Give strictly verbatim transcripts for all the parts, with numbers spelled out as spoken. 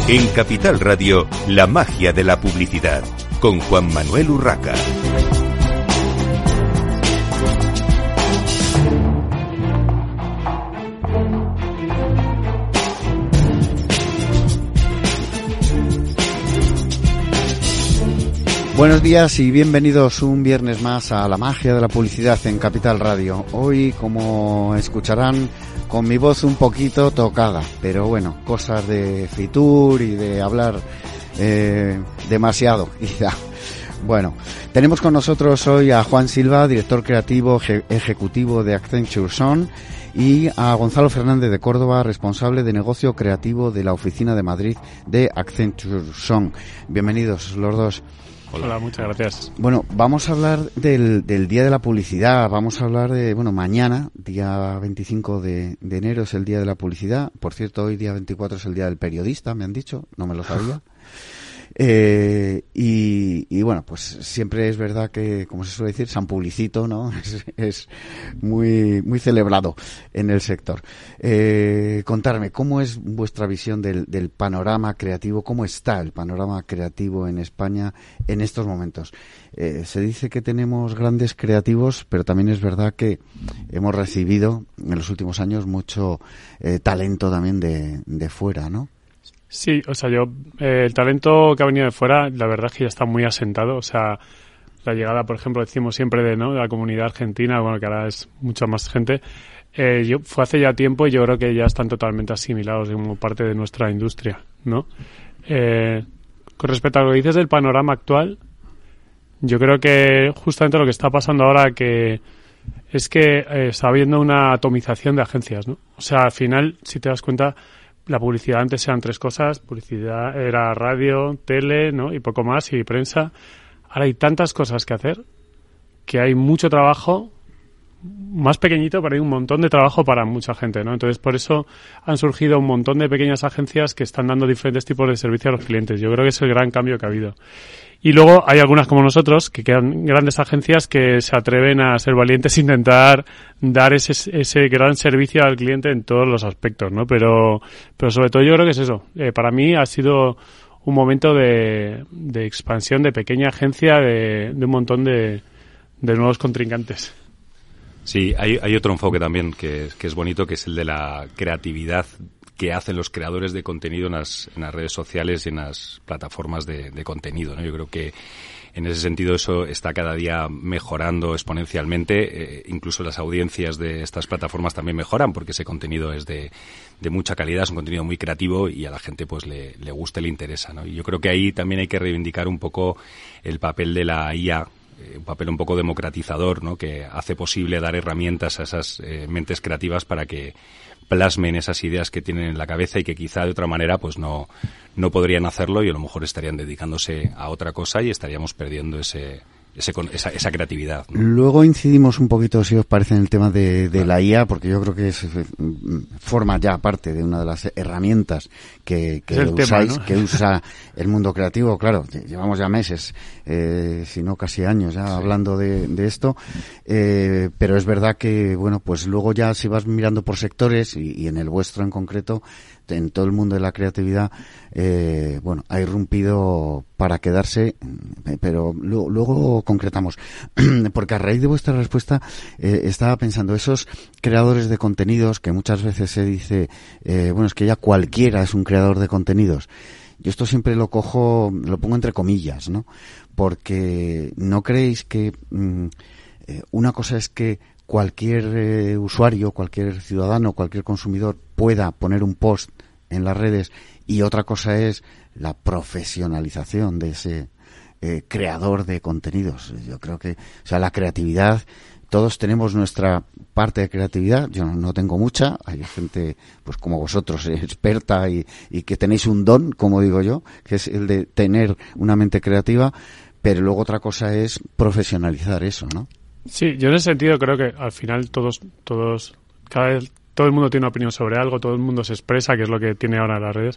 En Capital Radio, la magia de la publicidad, con Juan Manuel Urraca. Buenos días y bienvenidos un viernes más a la magia de la publicidad en Capital Radio. Hoy, como escucharán, con mi voz un poquito tocada, pero bueno, cosas de Fitur y de hablar eh, demasiado, quizá. Bueno, tenemos con nosotros hoy a Juan Silva, director creativo eje- ejecutivo de Accenture Son, y a Gonzalo Fernández de Córdoba, responsable de negocio creativo de la oficina de Madrid de Accenture Son. Bienvenidos los dos. Hola. Hola, muchas gracias. Bueno, vamos a hablar del, del Día de la Publicidad, vamos a hablar de, bueno, mañana, día veinticinco de, de enero es el Día de la Publicidad. Por cierto, hoy día veinticuatro es el Día del Periodista, me han dicho, no me lo sabía. Eh, y, y bueno, pues siempre es verdad que, como se suele decir, San Publicito, ¿no? Es, es muy, muy celebrado en el sector. Eh, contarme, ¿cómo es vuestra visión del, del panorama creativo? ¿Cómo está el panorama creativo en España en estos momentos? Eh, se dice que tenemos grandes creativos, pero también es verdad que hemos recibido en los últimos años mucho eh, talento también de, de fuera, ¿no? Sí, o sea, yo, eh, el talento que ha venido de fuera, la verdad es que ya está muy asentado. O sea, la llegada, por ejemplo, decimos siempre de, ¿no?, de la comunidad argentina, bueno, que ahora es mucha más gente. Eh, yo fue hace ya tiempo y yo creo que ya están totalmente asimilados como parte de nuestra industria, ¿no? Eh, con respecto a lo que dices del panorama actual, yo creo que justamente lo que está pasando ahora que es que eh, está habiendo una atomización de agencias, ¿no? O sea, al final, si te das cuenta, la publicidad antes eran tres cosas: publicidad era radio, tele, ¿no?, y poco más, y prensa. Ahora hay tantas cosas que hacer que hay mucho trabajo, más pequeñito, pero hay un montón de trabajo para mucha gente, ¿no? Entonces, por eso han surgido un montón de pequeñas agencias que están dando diferentes tipos de servicio a los clientes. Yo creo que es el gran cambio que ha habido. Y luego hay algunas como nosotros, que quedan grandes agencias que se atreven a ser valientes e intentar dar ese, ese gran servicio al cliente en todos los aspectos, ¿no? Pero, pero sobre todo yo creo que es eso. Eh, para mí ha sido un momento de, de expansión, de pequeña agencia, de, de un montón de, de nuevos contrincantes. Sí, hay, hay otro enfoque también que, que es bonito, que es el de la creatividad que hacen los creadores de contenido en las, en las redes sociales y en las plataformas de, de contenido, ¿no? Yo creo que en ese sentido eso está cada día mejorando exponencialmente. Eh, incluso las audiencias de estas plataformas también mejoran porque ese contenido es de, de mucha calidad, es un contenido muy creativo y a la gente pues le, le gusta y le interesa, ¿no? Y yo creo que ahí también hay que reivindicar un poco el papel de la I A, un papel un poco democratizador, ¿no?, que hace posible dar herramientas a esas eh, mentes creativas para que plasmen esas ideas que tienen en la cabeza y que quizá de otra manera pues no no podrían hacerlo y a lo mejor estarían dedicándose a otra cosa y estaríamos perdiendo ese Ese, esa, esa creatividad, ¿no? Luego incidimos un poquito, si os parece, en el tema de, de la I A, porque yo creo que es, forma ya parte de una de las herramientas que, que usáis, tema, ¿no?, que usa el mundo creativo. Claro, llevamos ya meses, eh, si no casi años ya, sí, hablando de, de esto, eh, pero es verdad que, bueno, pues luego ya si vas mirando por sectores, y, y en el vuestro en concreto, en todo el mundo de la creatividad, eh, bueno, ha irrumpido para quedarse, pero luego, luego concretamos, porque a raíz de vuestra respuesta eh, estaba pensando, esos creadores de contenidos que muchas veces se dice, eh, bueno, es que ya cualquiera es un creador de contenidos. Yo esto siempre lo cojo, lo pongo entre comillas, ¿no? Porque ¿no creéis que mm, eh, una cosa es que cualquier eh, usuario, cualquier ciudadano, cualquier consumidor pueda poner un post en las redes, y otra cosa es la profesionalización de ese eh, creador de contenidos? Yo creo que, o sea, la creatividad, todos tenemos nuestra parte de creatividad. Yo no, no tengo mucha, hay gente pues como vosotros, eh, experta y, y que tenéis un don, como digo yo, que es el de tener una mente creativa, pero luego otra cosa es profesionalizar eso, ¿no? Sí, yo en ese sentido creo que al final todos, todos, cada vez, todo el mundo tiene una opinión sobre algo, todo el mundo se expresa, que es lo que tiene ahora las redes.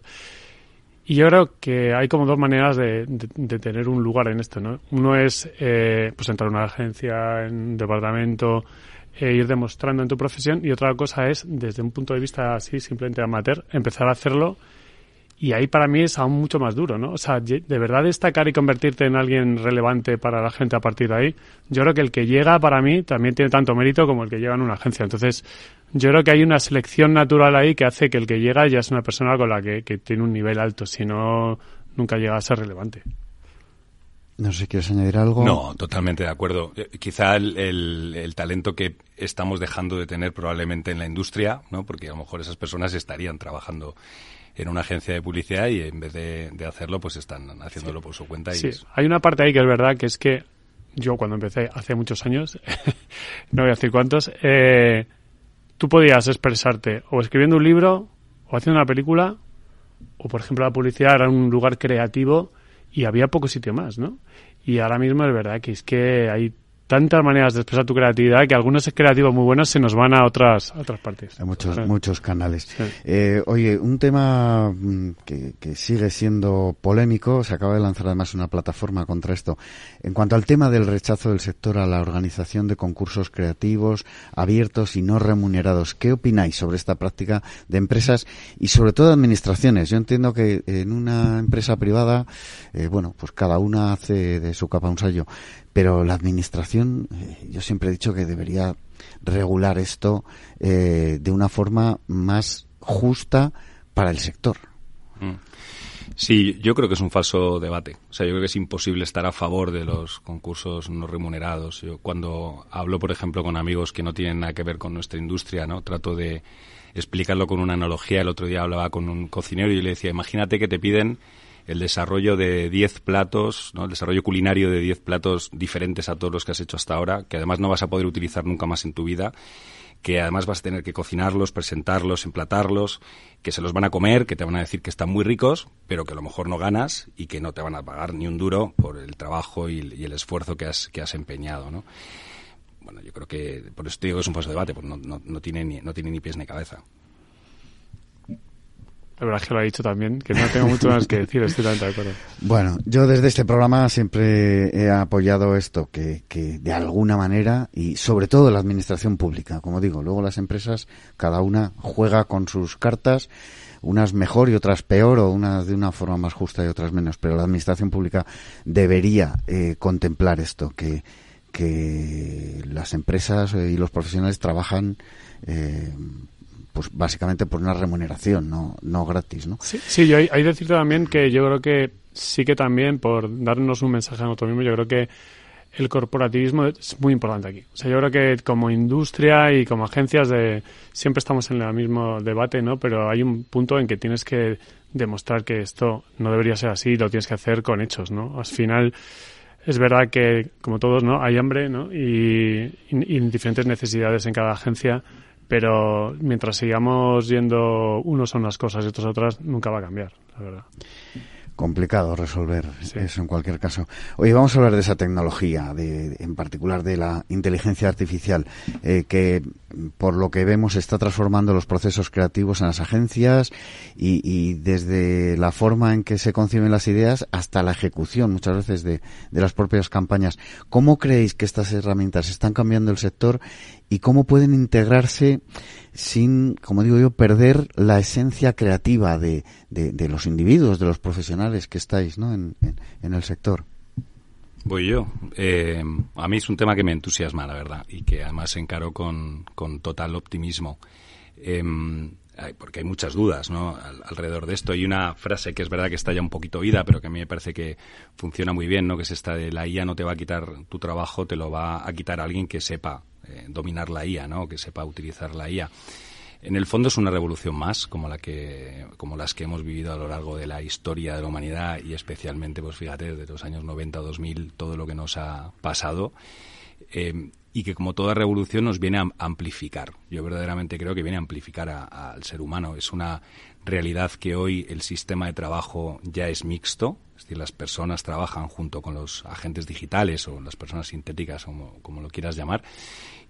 Y yo creo que hay como dos maneras de, de, de tener un lugar en esto, ¿no? Uno es, eh, pues entrar en una agencia, en un departamento, eh, ir demostrando en tu profesión, y otra cosa es, desde un punto de vista así, simplemente amateur, empezar a hacerlo Y ahí para mí es aún mucho más duro, ¿no? O sea, de verdad destacar y convertirte en alguien relevante para la gente a partir de ahí, yo creo que el que llega para mí también tiene tanto mérito como el que llega en una agencia. Entonces, yo creo que hay una selección natural ahí que hace que el que llega ya es una persona con la que, que tiene un nivel alto, si no, nunca llega a ser relevante. No sé si quieres añadir algo. No, totalmente de acuerdo. Eh, quizá el, el, el talento que estamos dejando de tener probablemente en la industria, ¿no? Porque a lo mejor esas personas estarían trabajando en una agencia de publicidad y en vez de, de hacerlo, pues están haciéndolo sí. por su cuenta. Y sí, es... hay una parte ahí que es verdad, que es que yo cuando empecé hace muchos años, no voy a decir cuántos, eh, tú podías expresarte o escribiendo un libro, o haciendo una película, o por ejemplo la publicidad era un lugar creativo y había poco sitio más, ¿no? Y ahora mismo es verdad que es que hay tantas maneras de expresar tu creatividad que algunos creativos muy buenos se nos van a otras a otras partes. Hay muchos sí. muchos canales. Sí. Eh, oye, un tema que, que sigue siendo polémico, se acaba de lanzar además una plataforma contra esto. En cuanto al tema del rechazo del sector a la organización de concursos creativos abiertos y no remunerados, ¿qué opináis sobre esta práctica de empresas y sobre todo de administraciones? Yo entiendo que en una empresa privada, eh, bueno, pues cada una hace de su capa un sayo. Pero la administración, eh, yo siempre he dicho que debería regular esto eh, de una forma más justa para el sector. Sí, yo creo que es un falso debate. O sea, yo creo que es imposible estar a favor de los concursos no remunerados. Yo cuando hablo, por ejemplo, con amigos que no tienen nada que ver con nuestra industria, ¿no? Trato de explicarlo con una analogía. El otro día hablaba con un cocinero y le decía, imagínate que te piden el desarrollo de diez platos, ¿no? El desarrollo culinario de diez platos diferentes a todos los que has hecho hasta ahora, que además no vas a poder utilizar nunca más en tu vida, que además vas a tener que cocinarlos, presentarlos, emplatarlos, que se los van a comer, que te van a decir que están muy ricos, pero que a lo mejor no ganas y que no te van a pagar ni un duro por el trabajo y, y el esfuerzo que has, que has empeñado, ¿no? Bueno, yo creo que, por eso te digo que es un falso debate, porque no, no, no tiene ni, no tiene ni pies ni cabeza. La verdad es que lo ha dicho también, que no tengo mucho más que decir, estoy totalmente de acuerdo. Bueno, yo desde este programa siempre he apoyado esto, que, que de alguna manera, y sobre todo la administración pública, como digo, luego las empresas, cada una juega con sus cartas, unas mejor y otras peor, o unas de una forma más justa y otras menos, pero la administración pública debería eh, contemplar esto, que, que las empresas y los profesionales trabajan eh, pues básicamente por una remuneración, no no gratis, ¿no? Sí, sí, yo hay, hay que decirte también que yo creo que sí que también, por darnos un mensaje a nosotros mismos, yo creo que el corporativismo es muy importante aquí. O sea, yo creo que como industria y como agencias de siempre estamos en el mismo debate, ¿no? Pero hay un punto en que tienes que demostrar que esto no debería ser así y lo tienes que hacer con hechos, ¿no? Al final es verdad que, como todos, ¿no? Hay hambre, ¿no? Y, y, y diferentes necesidades en cada agencia, pero mientras sigamos yendo unos a unas cosas y otros a otras, nunca va a cambiar, la verdad. Complicado resolver sí. eso en cualquier caso. Oye, vamos a hablar de esa tecnología, de, en particular de la inteligencia artificial, eh, que por lo que vemos está transformando los procesos creativos en las agencias y, y desde la forma en que se conciben las ideas hasta la ejecución muchas veces de, de las propias campañas. ¿Cómo creéis que estas herramientas están cambiando el sector y cómo pueden integrarse sin, como digo yo, perder la esencia creativa de, de, de los individuos, de los profesionales que estáis, ¿no? en, en, en el sector? Voy yo. Eh, a mí es un tema que me entusiasma, la verdad, y que además encaro con, con total optimismo. Eh, porque hay muchas dudas, ¿no? Al, alrededor de esto. Hay una frase que es verdad que está ya un poquito oída, pero que a mí me parece que funciona muy bien, ¿no? Que es esta de la I A no te va a quitar tu trabajo, te lo va a quitar alguien que sepa eh, dominar la I A, ¿no? Que sepa utilizar la I A. En el fondo es una revolución más, como la que, como las que hemos vivido a lo largo de la historia de la humanidad y especialmente, pues fíjate, desde los años noventa a dos mil, todo lo que nos ha pasado. Eh, y que como toda revolución nos viene a amplificar. Yo verdaderamente creo que viene a amplificar a, a, al ser humano. Es una realidad que hoy el sistema de trabajo ya es mixto, es decir, las personas trabajan junto con los agentes digitales o las personas sintéticas, como, como lo quieras llamar,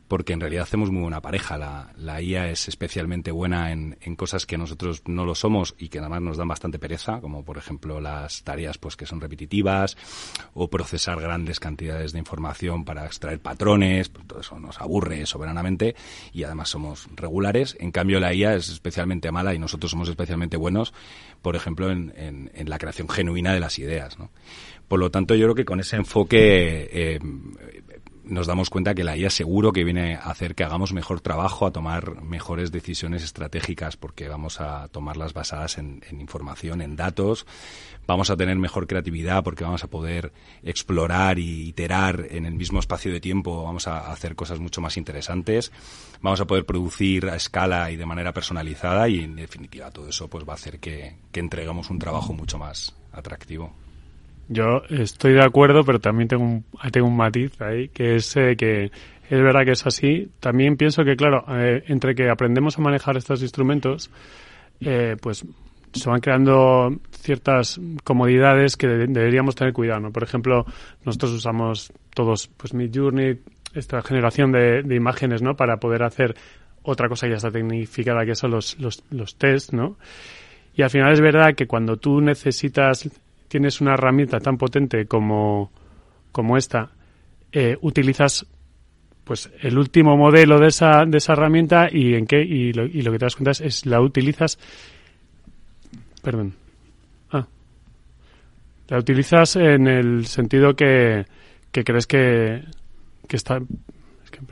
porque en realidad hacemos muy buena pareja. La, la I A es especialmente buena en, en cosas que nosotros no lo somos y que además nos dan bastante pereza, como por ejemplo las tareas pues que son repetitivas o procesar grandes cantidades de información para extraer patrones. Pues todo eso nos aburre soberanamente y además somos regulares. En cambio, la I A es especialmente mala y nosotros somos especialmente buenos, por ejemplo, en, en, en la creación genuina de las ideas, ¿no? Por lo tanto, yo creo que con ese enfoque eh, nos damos cuenta que la I A seguro que viene a hacer que hagamos mejor trabajo, a tomar mejores decisiones estratégicas, porque vamos a tomarlas basadas en, en información, en datos. Vamos a tener mejor creatividad porque vamos a poder explorar y iterar en el mismo espacio de tiempo. Vamos a hacer cosas mucho más interesantes. Vamos a poder producir a escala y de manera personalizada y, en definitiva, todo eso pues va a hacer que, que entreguemos un trabajo mucho más atractivo. Yo estoy de acuerdo, pero también tengo un, tengo un matiz ahí, que es eh, que es verdad que es así. También pienso que, claro, eh, entre que aprendemos a manejar estos instrumentos, eh, pues se van creando ciertas comodidades que de, deberíamos tener cuidado, ¿no? Por ejemplo, nosotros usamos todos pues Midjourney, esta generación de, de imágenes, ¿no? Para poder hacer otra cosa ya está tecnificada, que son los, los, los tests, ¿no? Y al final es verdad que cuando tú necesitas... tienes una herramienta tan potente como, como esta, eh, utilizas pues el último modelo de esa de esa herramienta y en qué y lo, y lo que te das cuenta es, es la utilizas perdón ah la utilizas en el sentido que, que crees que, que está es que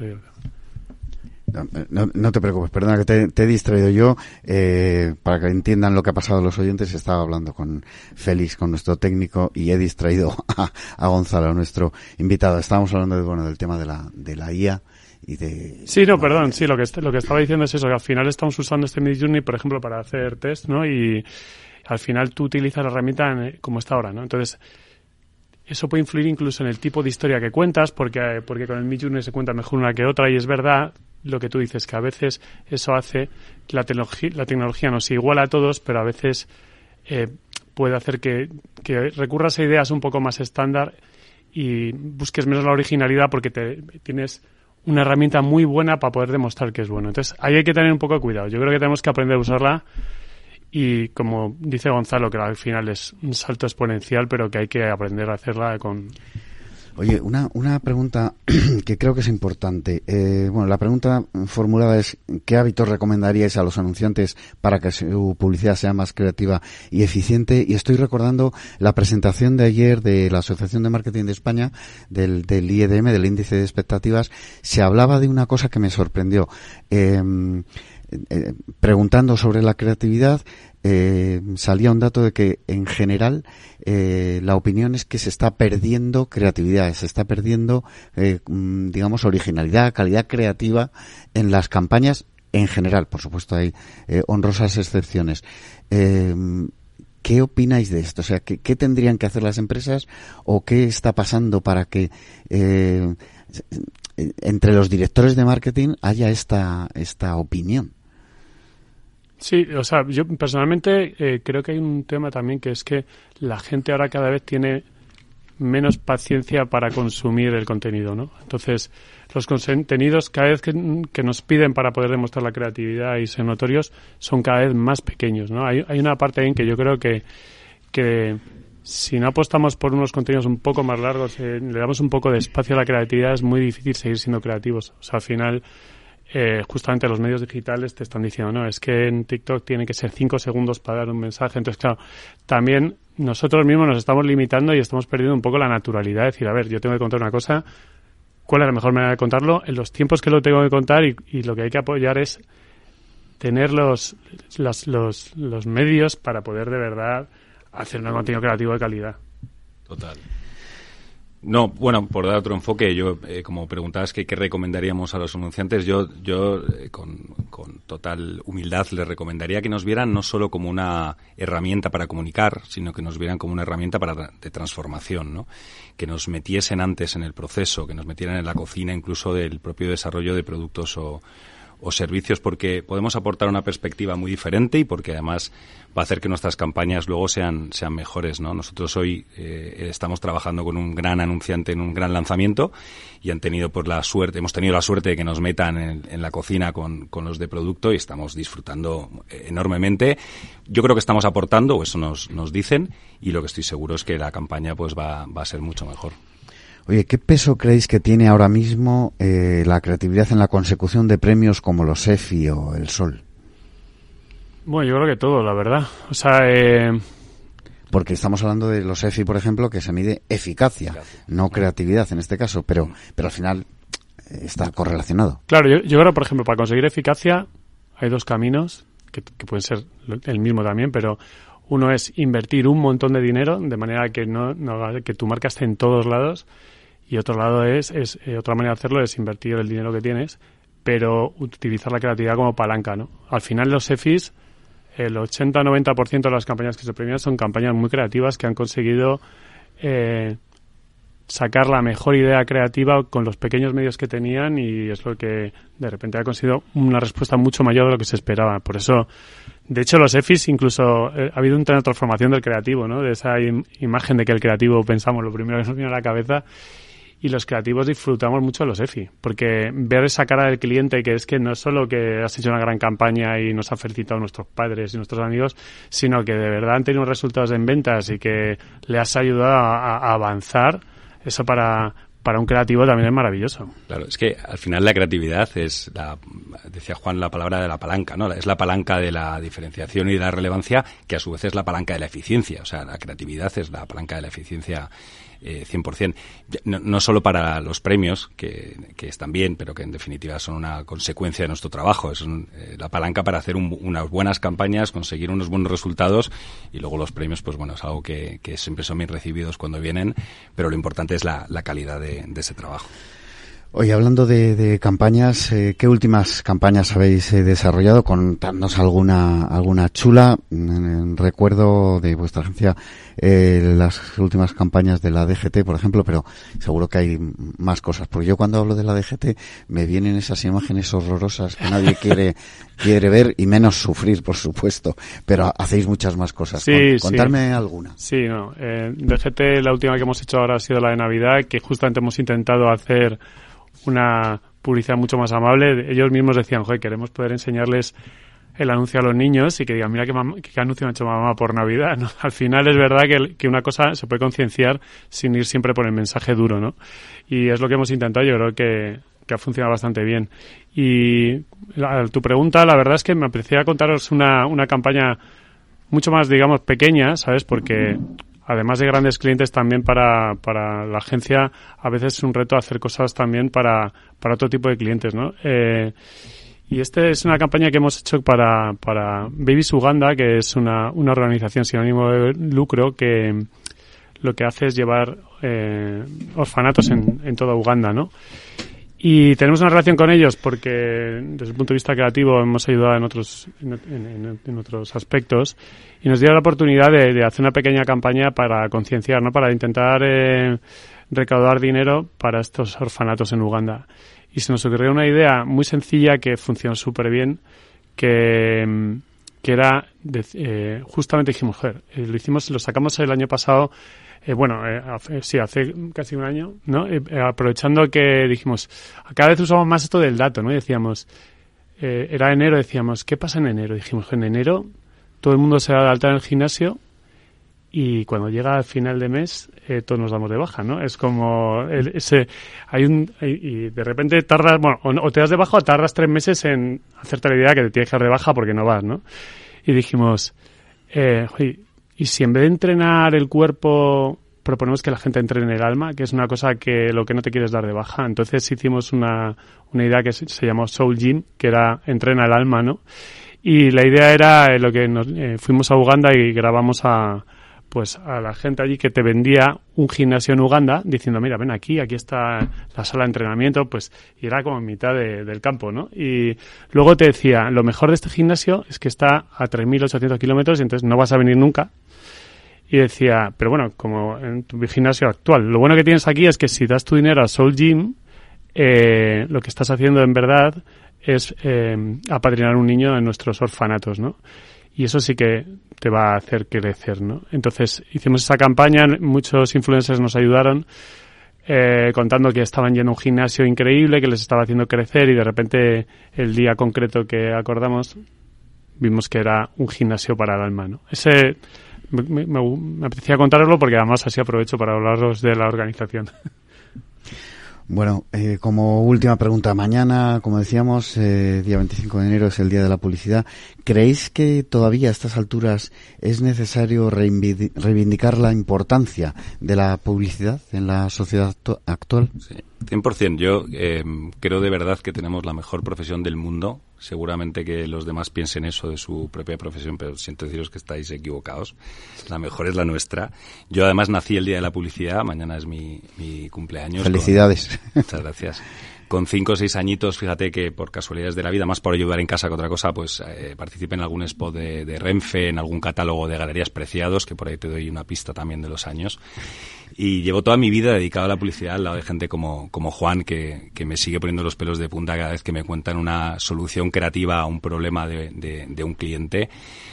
No, no, no te preocupes, perdona que te, te he distraído yo. Eh, para que entiendan lo que ha pasado los oyentes, estaba hablando con Félix, con nuestro técnico, y he distraído a, a Gonzalo, nuestro invitado. Estábamos hablando de, bueno, del tema de la, de la I A y de... Sí, no, perdón, sí, lo que, lo que estaba diciendo es eso, que al final estamos usando este Midjourney, por ejemplo, para hacer test, ¿no? Y al final tú utilizas la herramienta en, como está ahora, ¿no? Entonces, eso puede influir incluso en el tipo de historia que cuentas, porque, porque con el Midjourney se cuenta mejor una que otra, y es verdad lo que tú dices, que a veces eso hace que la tecnología, la tecnología no se iguala a todos, pero a veces eh, puede hacer que, que recurras a ideas un poco más estándar y busques menos la originalidad porque te tienes una herramienta muy buena para poder demostrar que es bueno. Entonces, ahí hay que tener un poco de cuidado. Yo creo que tenemos que aprender a usarla y, como dice Gonzalo, que al final es un salto exponencial, pero que hay que aprender a hacerla con... Oye, una, una pregunta que creo que es importante. Eh, bueno, la pregunta formulada es: ¿qué hábitos recomendaríais a los anunciantes para que su publicidad sea más creativa y eficiente? Y estoy recordando la presentación de ayer de la Asociación de Marketing de España, del, del I E D M, del Índice de Expectativas. Se hablaba de una cosa que me sorprendió. Eh, eh, preguntando sobre la creatividad, Eh, salía un dato de que en general eh, la opinión es que se está perdiendo creatividad, se está perdiendo eh, digamos originalidad, calidad creativa en las campañas en general. Por supuesto hay eh, honrosas excepciones. Eh, ¿Qué opináis de esto? O sea, ¿qué, qué tendrían que hacer las empresas o qué está pasando para que eh, entre los directores de marketing haya esta esta opinión? Sí, o sea, yo personalmente eh, creo que hay un tema también, que es que la gente ahora cada vez tiene menos paciencia para consumir el contenido, ¿no? Entonces, los contenidos cada vez que, que nos piden para poder demostrar la creatividad y ser notorios son cada vez más pequeños, ¿no? Hay, hay una parte ahí en que yo creo que, que si no apostamos por unos contenidos un poco más largos, eh, le damos un poco de espacio a la creatividad, es muy difícil seguir siendo creativos. O sea, al final... Eh, justamente los medios digitales te están diciendo, no, es que en TikTok tiene que ser cinco segundos para dar un mensaje. Entonces, claro, también nosotros mismos nos estamos limitando y estamos perdiendo un poco la naturalidad. Es decir, a ver, yo tengo que contar una cosa, ¿cuál es la mejor manera de contarlo? En los tiempos que lo tengo que contar, y, y lo que hay que apoyar es tener los, los, los, los medios para poder de verdad hacer un contenido creativo de calidad. Total. No, bueno, por dar otro enfoque, yo, eh, como preguntabas que qué recomendaríamos a los anunciantes, yo, yo eh, con, con total humildad les recomendaría que nos vieran no solo como una herramienta para comunicar, sino que nos vieran como una herramienta para de transformación, ¿no? Que nos metiesen antes en el proceso, que nos metieran en la cocina incluso del propio desarrollo de productos o, o servicios, porque podemos aportar una perspectiva muy diferente y porque además va a hacer que nuestras campañas luego sean sean mejores, ¿no? Nosotros hoy eh, estamos trabajando con un gran anunciante en un gran lanzamiento y han tenido pues la suerte, hemos tenido la suerte de que nos metan en, en la cocina con, con los de producto y estamos disfrutando enormemente. Yo creo que estamos aportando, o eso nos, nos dicen, y lo que estoy seguro es que la campaña pues va, va a ser mucho mejor. Oye, ¿qué peso creéis que tiene ahora mismo eh, la creatividad en la consecución de premios como los EFI o el Sol? Bueno, yo creo que todo, la verdad. O sea, eh... porque estamos hablando de los EFI, por ejemplo, que se mide eficacia, eficacia. no creatividad en este caso, pero pero al final está correlacionado. Claro, yo, yo creo, por ejemplo, para conseguir eficacia hay dos caminos, que, que pueden ser el mismo también, pero uno es invertir un montón de dinero, de manera que no, no que tu marca esté en todos lados, y otro lado es, es eh, otra manera de hacerlo es invertir el dinero que tienes, pero utilizar la creatividad como palanca, ¿no? Al final los EFIs, el ochenta a noventa por ciento de las campañas que se premian son campañas muy creativas que han conseguido eh, sacar la mejor idea creativa con los pequeños medios que tenían, y es lo que de repente ha conseguido una respuesta mucho mayor de lo que se esperaba. Por eso, de hecho, los EFIs incluso eh, ha habido una transformación del creativo, ¿no? De esa im- imagen de que el creativo pensamos lo primero que nos viene a la cabeza, y los creativos disfrutamos mucho de los EFI, porque ver esa cara del cliente, que es que no es solo que has hecho una gran campaña y nos han felicitado nuestros padres y nuestros amigos, sino que de verdad han tenido resultados en ventas y que le has ayudado a, a avanzar, eso para... para un creativo también es maravilloso. Claro, es que al final la creatividad es, la, decía Juan, la palabra de la palanca, ¿no? Es la palanca de la diferenciación y de la relevancia, que a su vez es la palanca de la eficiencia. O sea, la creatividad es la palanca de la eficiencia eh, cien por ciento. No, no solo para los premios, que, que están bien, pero que en definitiva son una consecuencia de nuestro trabajo. Es un, eh, la palanca para hacer un, unas buenas campañas, conseguir unos buenos resultados, y luego los premios, pues bueno, es algo que, que siempre son bien recibidos cuando vienen, pero lo importante es la, la calidad de, de ese trabajo. Oye, hablando de, de campañas, eh, ¿qué últimas campañas habéis eh, desarrollado? Contadnos alguna alguna chula. Mm, recuerdo de vuestra agencia eh, las últimas campañas de la D G T, por ejemplo, pero seguro que hay más cosas. Porque yo cuando hablo de la D G T me vienen esas imágenes horrorosas que nadie quiere quiere ver, y menos sufrir, por supuesto. Pero hacéis muchas más cosas. Sí, Con, contarme sí. alguna. Sí, no. Eh, D G T, la última que hemos hecho ahora ha sido la de Navidad, que justamente hemos intentado hacer una publicidad mucho más amable. Ellos mismos decían, joder, queremos poder enseñarles el anuncio a los niños y que digan, mira qué, mam- qué anuncio me ha hecho mamá por Navidad, ¿no? Al final es verdad que, que una cosa se puede concienciar sin ir siempre por el mensaje duro, ¿no? Y es lo que hemos intentado, yo creo que, que ha funcionado bastante bien. Y la, tu pregunta, la verdad es que me apetecía contaros una, una campaña mucho más, digamos, pequeña, ¿sabes? Porque además de grandes clientes, también para, para la agencia a veces es un reto hacer cosas también para, para otro tipo de clientes, ¿no? Eh, y este es una campaña que hemos hecho para, para Babies Uganda, que es una, una organización sin ánimo de lucro que lo que hace es llevar eh, orfanatos en, en toda Uganda, ¿no? Y tenemos una relación con ellos porque desde el punto de vista creativo hemos ayudado en otros en, en, en otros aspectos, y nos dio la oportunidad de, de hacer una pequeña campaña para concienciar, ¿no? Para intentar eh, recaudar dinero para estos orfanatos en Uganda. Y se nos ocurrió una idea muy sencilla que funcionó súper bien, que, que era, de, eh, justamente dijimos, joder, eh, lo hicimos, lo sacamos el año pasado. Eh, bueno, eh, hace, sí, hace casi un año, ¿no? Eh, aprovechando que dijimos, cada vez usamos más esto del dato, ¿no? Y decíamos, eh, era enero, decíamos, ¿qué pasa en enero? Dijimos, en enero todo el mundo se da de alta en el gimnasio y cuando llega al final de mes eh, todos nos damos de baja, ¿no? Es como, el, ese, hay un, hay, y de repente tardas, bueno, o, o te das de baja o tardas tres meses en hacerte la idea que te tienes que dar de baja porque no vas, ¿no? Y dijimos, eh, oye, y si en vez de entrenar el cuerpo proponemos que la gente entrene el alma, que es una cosa que lo que no te quieres dar de baja. Entonces hicimos una, una idea que se, se llamó Soul Gym, que era entrena el alma, ¿no? Y la idea era eh, lo que nos, eh, fuimos a Uganda y grabamos a pues a la gente allí que te vendía un gimnasio en Uganda diciendo, mira, ven aquí, aquí está la sala de entrenamiento, pues, y era como en mitad de, del campo, ¿no? Y luego te decía, lo mejor de este gimnasio es que está a tres mil ochocientos kilómetros y entonces no vas a venir nunca. Y decía, pero bueno, como en tu gimnasio actual, lo bueno que tienes aquí es que si das tu dinero a Soul Gym, eh, lo que estás haciendo en verdad es eh, apadrinar un niño en nuestros orfanatos, ¿no? Y eso sí que te va a hacer crecer, ¿no? Entonces hicimos esa campaña, muchos influencers nos ayudaron, eh, contando que estaban yendo a un gimnasio increíble, que les estaba haciendo crecer, y de repente el día concreto que acordamos vimos que era un gimnasio para el alma, ¿no? Ese me, me, me apetecía contaroslo porque además así aprovecho para hablaros de la organización. Bueno, eh, como última pregunta, mañana, como decíamos, eh, día veinticinco de enero es el Día de la Publicidad. ¿Creéis que todavía a estas alturas es necesario reivindicar la importancia de la publicidad en la sociedad actual? Sí, cien por ciento. Yo eh, creo de verdad que tenemos la mejor profesión del mundo. Seguramente que los demás piensen eso de su propia profesión, pero siento deciros que estáis equivocados. La mejor es la nuestra. Yo además nací el día de la publicidad, mañana es mi, mi cumpleaños. Felicidades. Con, muchas gracias. Con cinco o seis añitos, fíjate que por casualidades de la vida, más por ayudar en casa que otra cosa, pues eh, participé en algún spot de, de Renfe, en algún catálogo de Galerías Preciados, que por ahí te doy una pista también de los años. Y llevo toda mi vida dedicado a la publicidad al lado de gente como, como Juan, que, que me sigue poniendo los pelos de punta cada vez que me cuentan una solución creativa a un problema de, de, de un cliente.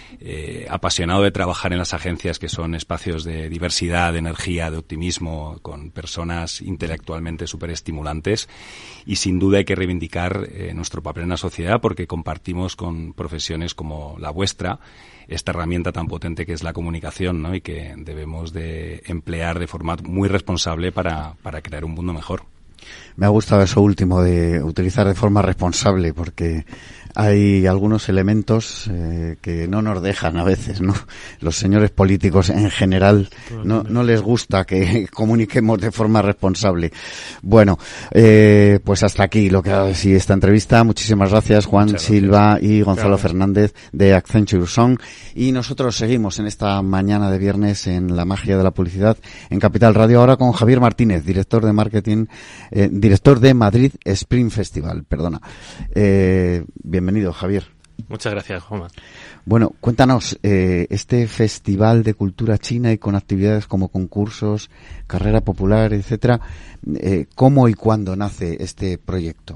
Eh, apasionado de trabajar en las agencias, que son espacios de diversidad, de energía, de optimismo, con personas intelectualmente súper estimulantes. Y sin duda hay que reivindicar eh, nuestro papel en la sociedad, porque compartimos con profesiones como la vuestra esta herramienta tan potente que es la comunicación, ¿no? Y que debemos de emplear de forma muy responsable para, para crear un mundo mejor. Me ha gustado eso último de utilizar de forma responsable, porque hay algunos elementos eh, que no nos dejan a veces, ¿no? Los señores políticos en general no, no les gusta que comuniquemos de forma responsable. Bueno, eh, pues hasta aquí lo que ha sido esta entrevista. Muchísimas gracias, Juan Muchas Silva gracias. y Gonzalo claro. Fernández de Accenture Song. Y nosotros seguimos en esta mañana de viernes en La Magia de la Publicidad en Capital Radio, ahora con Javier Martínez, director de marketing, eh, director de Madrid Spring Festival, perdona. Eh, bienvenido, Javier. Muchas gracias, Juanma. Bueno, cuéntanos, eh, este festival de cultura china y con actividades como concursos, carrera popular, etcétera, eh, ¿cómo y cuándo nace este proyecto?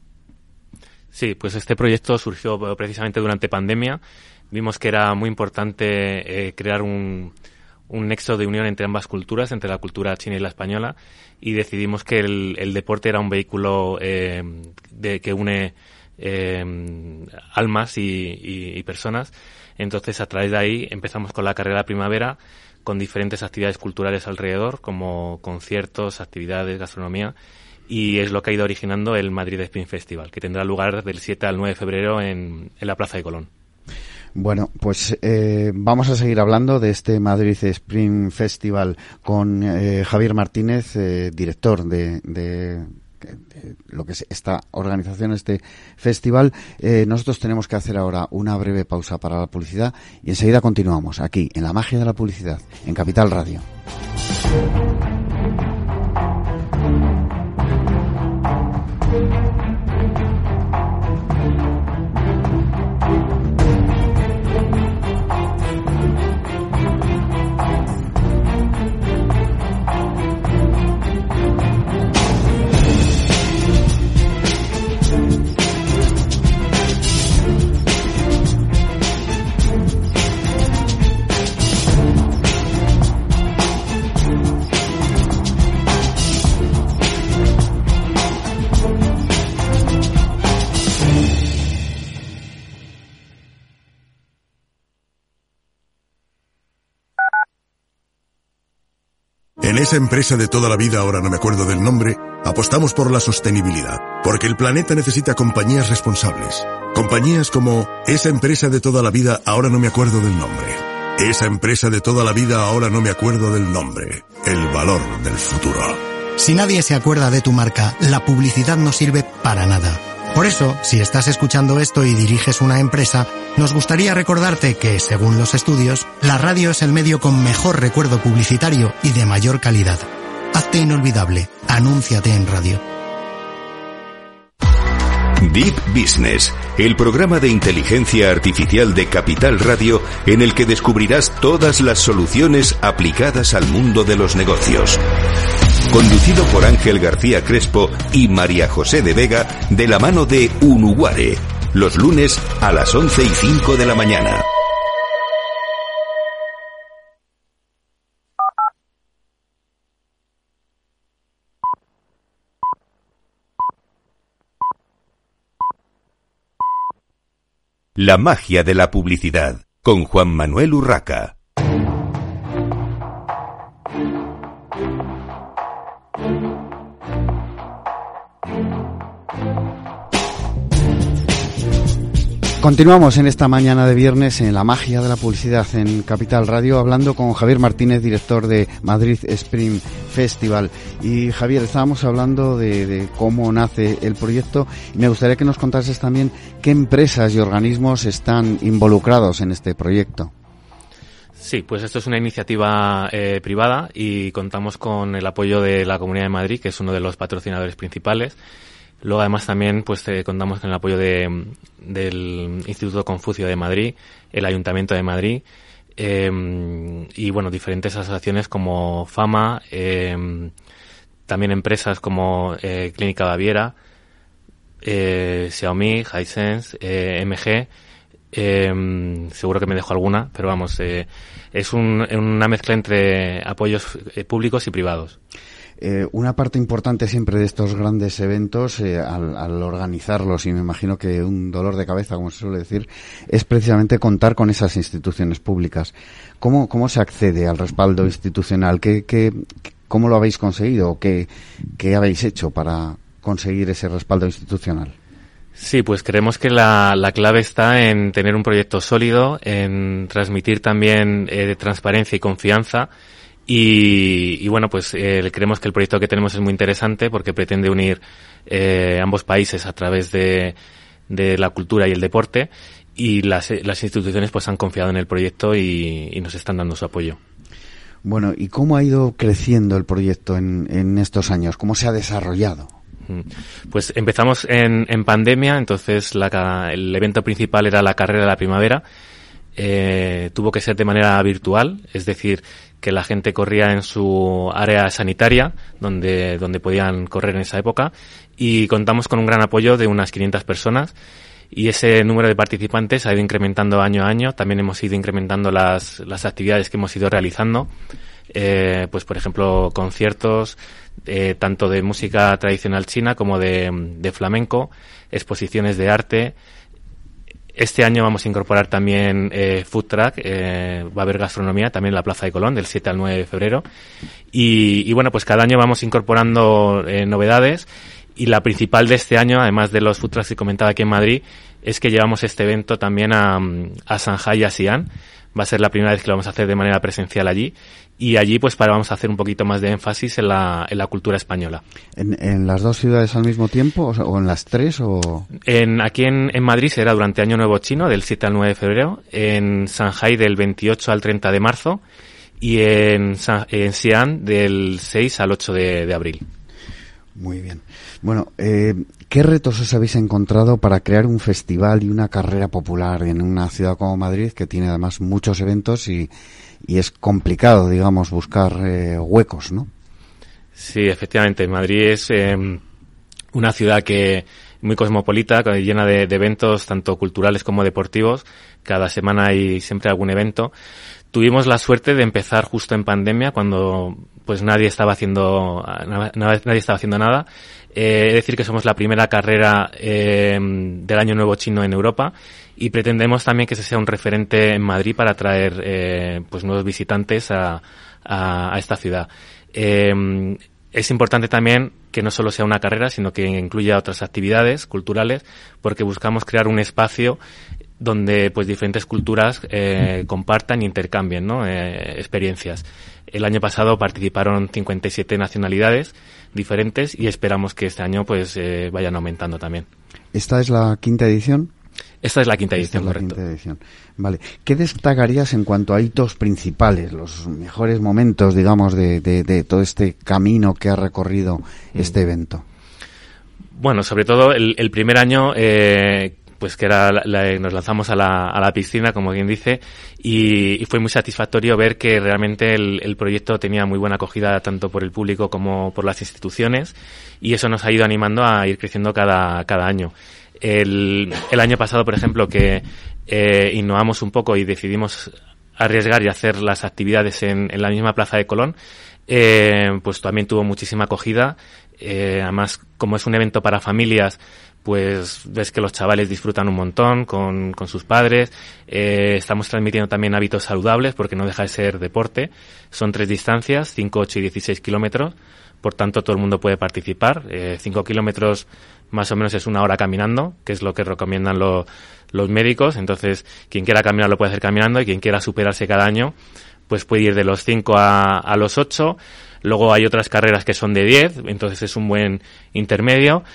Sí, pues este proyecto surgió precisamente durante pandemia. Vimos que era muy importante eh, crear un, un nexo de unión entre ambas culturas, entre la cultura china y la española, y decidimos que el, el deporte era un vehículo eh, de, que une eh, almas y, y, y personas. Entonces, a través de ahí empezamos con la carrera primavera, con diferentes actividades culturales alrededor, como conciertos, actividades, gastronomía, y es lo que ha ido originando el Madrid Spring Festival, que tendrá lugar del siete al nueve de febrero en, en la Plaza de Colón. Bueno, pues eh, vamos a seguir hablando de este Madrid Spring Festival con eh, Javier Martínez, eh, director de, de, de lo que es esta organización, este festival. Eh, nosotros tenemos que hacer ahora una breve pausa para la publicidad y enseguida continuamos aquí en La Magia de la Publicidad, en Capital Radio. En esa empresa de toda la vida, ahora no me acuerdo del nombre, apostamos por la sostenibilidad, porque el planeta necesita compañías responsables. Compañías como esa empresa de toda la vida, ahora no me acuerdo del nombre. Esa empresa de toda la vida, ahora no me acuerdo del nombre. El valor del futuro. Si nadie se acuerda de tu marca, la publicidad no sirve para nada. Por eso, si estás escuchando esto y diriges una empresa, nos gustaría recordarte que, según los estudios, la radio es el medio con mejor recuerdo publicitario y de mayor calidad. Hazte inolvidable. Anúnciate en radio. Deep Business, el programa de inteligencia artificial de Capital Radio en el que descubrirás todas las soluciones aplicadas al mundo de los negocios. conducido por Ángel García Crespo y María José de Vega, de la mano de Unuguare, los lunes a las once y cinco de la mañana. La magia de la publicidad, con Juan Manuel Urraca. Continuamos en esta mañana de viernes en la magia de la publicidad en Capital Radio, hablando con Javier Martínez, director de Madrid Spring Festival. Y Javier, estábamos hablando de, de cómo nace el proyecto y me gustaría que nos contases también qué empresas y organismos están involucrados en este proyecto. Sí, pues esto es una iniciativa eh, privada y contamos con el apoyo de la Comunidad de Madrid, que es uno de los patrocinadores principales. Luego, además, también pues eh, contamos con el apoyo de, del Instituto Confucio de Madrid, el Ayuntamiento de Madrid eh, y, bueno, diferentes asociaciones como Fama, eh, también empresas como eh, Clínica Baviera, eh, Xiaomi, Hisense, eh, M G. Eh, seguro que me dejo alguna, pero vamos, eh, es un, una mezcla entre apoyos eh, públicos y privados. Eh, una parte importante siempre de estos grandes eventos, eh, al, al organizarlos, y me imagino que un dolor de cabeza, como se suele decir, es precisamente contar con esas instituciones públicas. ¿Cómo, cómo se accede al respaldo institucional? ¿Qué, qué, ¿Cómo lo habéis conseguido? ¿Qué, qué habéis hecho para conseguir ese respaldo institucional? Sí, pues creemos que la, la clave está en tener un proyecto sólido, en transmitir también eh, transparencia y confianza. Y, y bueno, pues eh, creemos que el proyecto que tenemos es muy interesante porque pretende unir eh, ambos países a través de, de la cultura y el deporte, y las, las instituciones pues han confiado en el proyecto y, y nos están dando su apoyo. Bueno, ¿y cómo ha ido creciendo el proyecto en, en estos años? ¿Cómo se ha desarrollado? Pues empezamos en, en pandemia, entonces la, el evento principal era la carrera de la primavera. Eh, tuvo que ser de manera virtual, es decir, que la gente corría en su área sanitaria, donde, donde podían correr en esa época, y contamos con un gran apoyo de unas quinientas personas, y ese número de participantes ha ido incrementando año a año. También hemos ido incrementando las, las actividades que hemos ido realizando, eh, pues por ejemplo conciertos, eh, tanto de música tradicional china como de, de flamenco, exposiciones de arte. Este año vamos a incorporar también eh, food truck, eh, va a haber gastronomía también en la Plaza de Colón del siete al nueve de febrero. Y, y bueno, pues cada año vamos incorporando eh, novedades, y la principal de este año, además de los food trucks que comentaba aquí en Madrid, es que llevamos este evento también a, a Shanghái y a Xi'an. Va a ser la primera vez que lo vamos a hacer de manera presencial allí, y allí pues para vamos a hacer un poquito más de énfasis en la, en la cultura española. ¿En, en las dos ciudades al mismo tiempo o, o en las tres? O en Aquí en, en Madrid será durante Año Nuevo Chino, del siete al nueve de febrero, en Shanghái del veintiocho al treinta de marzo y en, en Xi'an del seis al ocho de, de abril. Muy bien. Bueno, eh, ¿qué retos os habéis encontrado para crear un festival y una carrera popular en una ciudad como Madrid, que tiene además muchos eventos y, y es complicado, digamos, buscar eh, huecos, ¿no? Sí, efectivamente. Madrid es eh, una ciudad que muy cosmopolita, llena de, de eventos tanto culturales como deportivos. Cada semana hay siempre algún evento. Tuvimos la suerte de empezar justo en pandemia, cuando pues nadie estaba haciendo nadie estaba haciendo nada. Eh, es decir, que somos la primera carrera eh, del Año Nuevo Chino en Europa, y pretendemos también que ese sea un referente en Madrid para atraer eh, pues nuevos visitantes a, a, a esta ciudad. Eh, es importante también que no solo sea una carrera, sino que incluya otras actividades culturales, porque buscamos crear un espacio donde pues diferentes culturas eh, compartan y intercambien, ¿no? eh, experiencias. El año pasado participaron cincuenta y siete nacionalidades diferentes, y esperamos que este año pues eh, vayan aumentando también. ¿Esta es la quinta edición? Esta es la quinta edición, Esta es la correcto. Quinta edición. Vale. ¿Qué destacarías en cuanto a hitos principales, los mejores momentos, digamos, de, de, de todo este camino que ha recorrido este evento? Bueno, sobre todo el, el primer año, eh, pues que era la, la, nos lanzamos a la, a la piscina, como quien dice, y, y fue muy satisfactorio ver que realmente el, el proyecto tenía muy buena acogida tanto por el público como por las instituciones, y eso nos ha ido animando a ir creciendo cada, cada año. El, el año pasado, por ejemplo, que eh, innovamos un poco y decidimos arriesgar y hacer las actividades en, en la misma Plaza de Colón, eh, pues también tuvo muchísima acogida. Eh, además, como es un evento para familias, pues ves que los chavales disfrutan un montón con, con sus padres. Eh, estamos transmitiendo también hábitos saludables porque no deja de ser deporte. Son tres distancias, cinco, ocho y dieciséis kilómetros. Por tanto, todo el mundo puede participar. Eh, cinco kilómetros más o menos es una hora caminando, que es lo que recomiendan lo, los médicos. Entonces, quien quiera caminar lo puede hacer caminando y quien quiera superarse cada año, pues puede ir de los cinco a, a los ocho. Luego hay otras carreras que son de diez, entonces es un buen intermedio.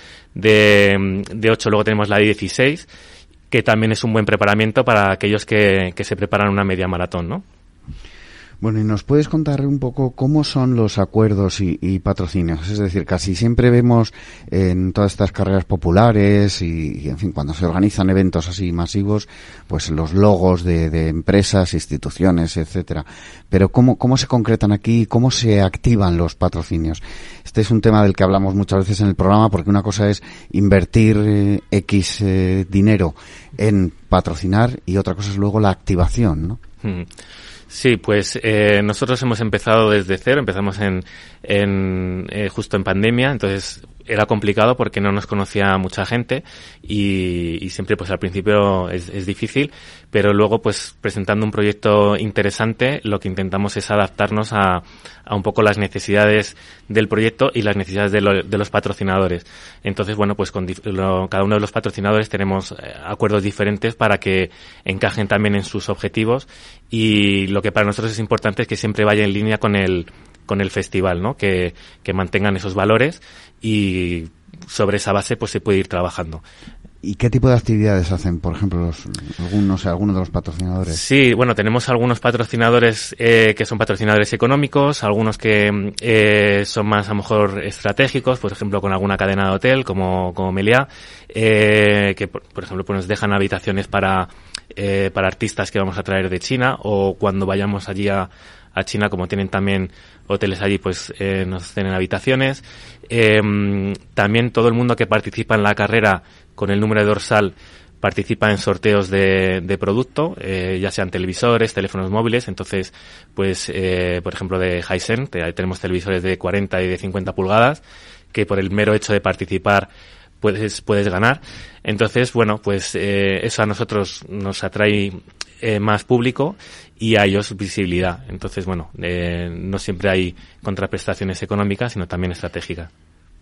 De, de ocho luego tenemos la de dieciséis, que también es un buen preparamiento para aquellos que, que se preparan una media maratón, ¿no? Bueno, ¿y nos puedes contar un poco cómo son los acuerdos y, y patrocinios? Es decir, casi siempre vemos en todas estas carreras populares y, y, en fin, cuando se organizan eventos así masivos, pues los logos de, de empresas, instituciones, etcétera. Pero ¿cómo, cómo se concretan aquí? ¿Cómo se activan los patrocinios? Este es un tema del que hablamos muchas veces en el programa, porque una cosa es invertir eh, X eh, dinero en patrocinar y otra cosa es luego la activación, ¿no? Hmm. Sí, pues eh, nosotros hemos empezado desde cero, empezamos en, en eh, justo en pandemia, entonces era complicado porque no nos conocía mucha gente y, y siempre pues al principio es, es difícil, pero luego pues presentando un proyecto interesante lo que intentamos es adaptarnos a, a un poco las necesidades del proyecto y las necesidades de, lo, de los patrocinadores. Entonces, bueno, pues con dif- lo, cada uno de los patrocinadores tenemos eh, acuerdos diferentes para que encajen también en sus objetivos, y lo que para nosotros es importante es que siempre vaya en línea con el con el festival, ¿no? Que, que mantengan esos valores y sobre esa base pues se puede ir trabajando. ¿Y qué tipo de actividades hacen, por ejemplo, los, algunos, no sé, algunos de los patrocinadores? Sí, bueno, tenemos algunos patrocinadores eh, que son patrocinadores económicos, algunos que eh, son más a lo mejor estratégicos, por ejemplo, con alguna cadena de hotel como, como Meliá, eh, que por, por ejemplo pues nos dejan habitaciones para, eh, para artistas que vamos a traer de China, o cuando vayamos allí a, a China, como tienen también hoteles allí, pues eh, nos tienen habitaciones. Eh, también todo el mundo que participa en la carrera con el número de dorsal participa en sorteos de, de producto, eh, ya sean televisores, teléfonos móviles. Entonces, pues, eh, por ejemplo, de Hisense, tenemos televisores de cuarenta y de cincuenta pulgadas, que por el mero hecho de participar puedes, puedes ganar. Entonces, bueno, pues eh, eso a nosotros nos atrae eh, más público y a ellos visibilidad. Entonces, bueno, eh, no siempre hay contraprestaciones económicas, sino también estratégicas.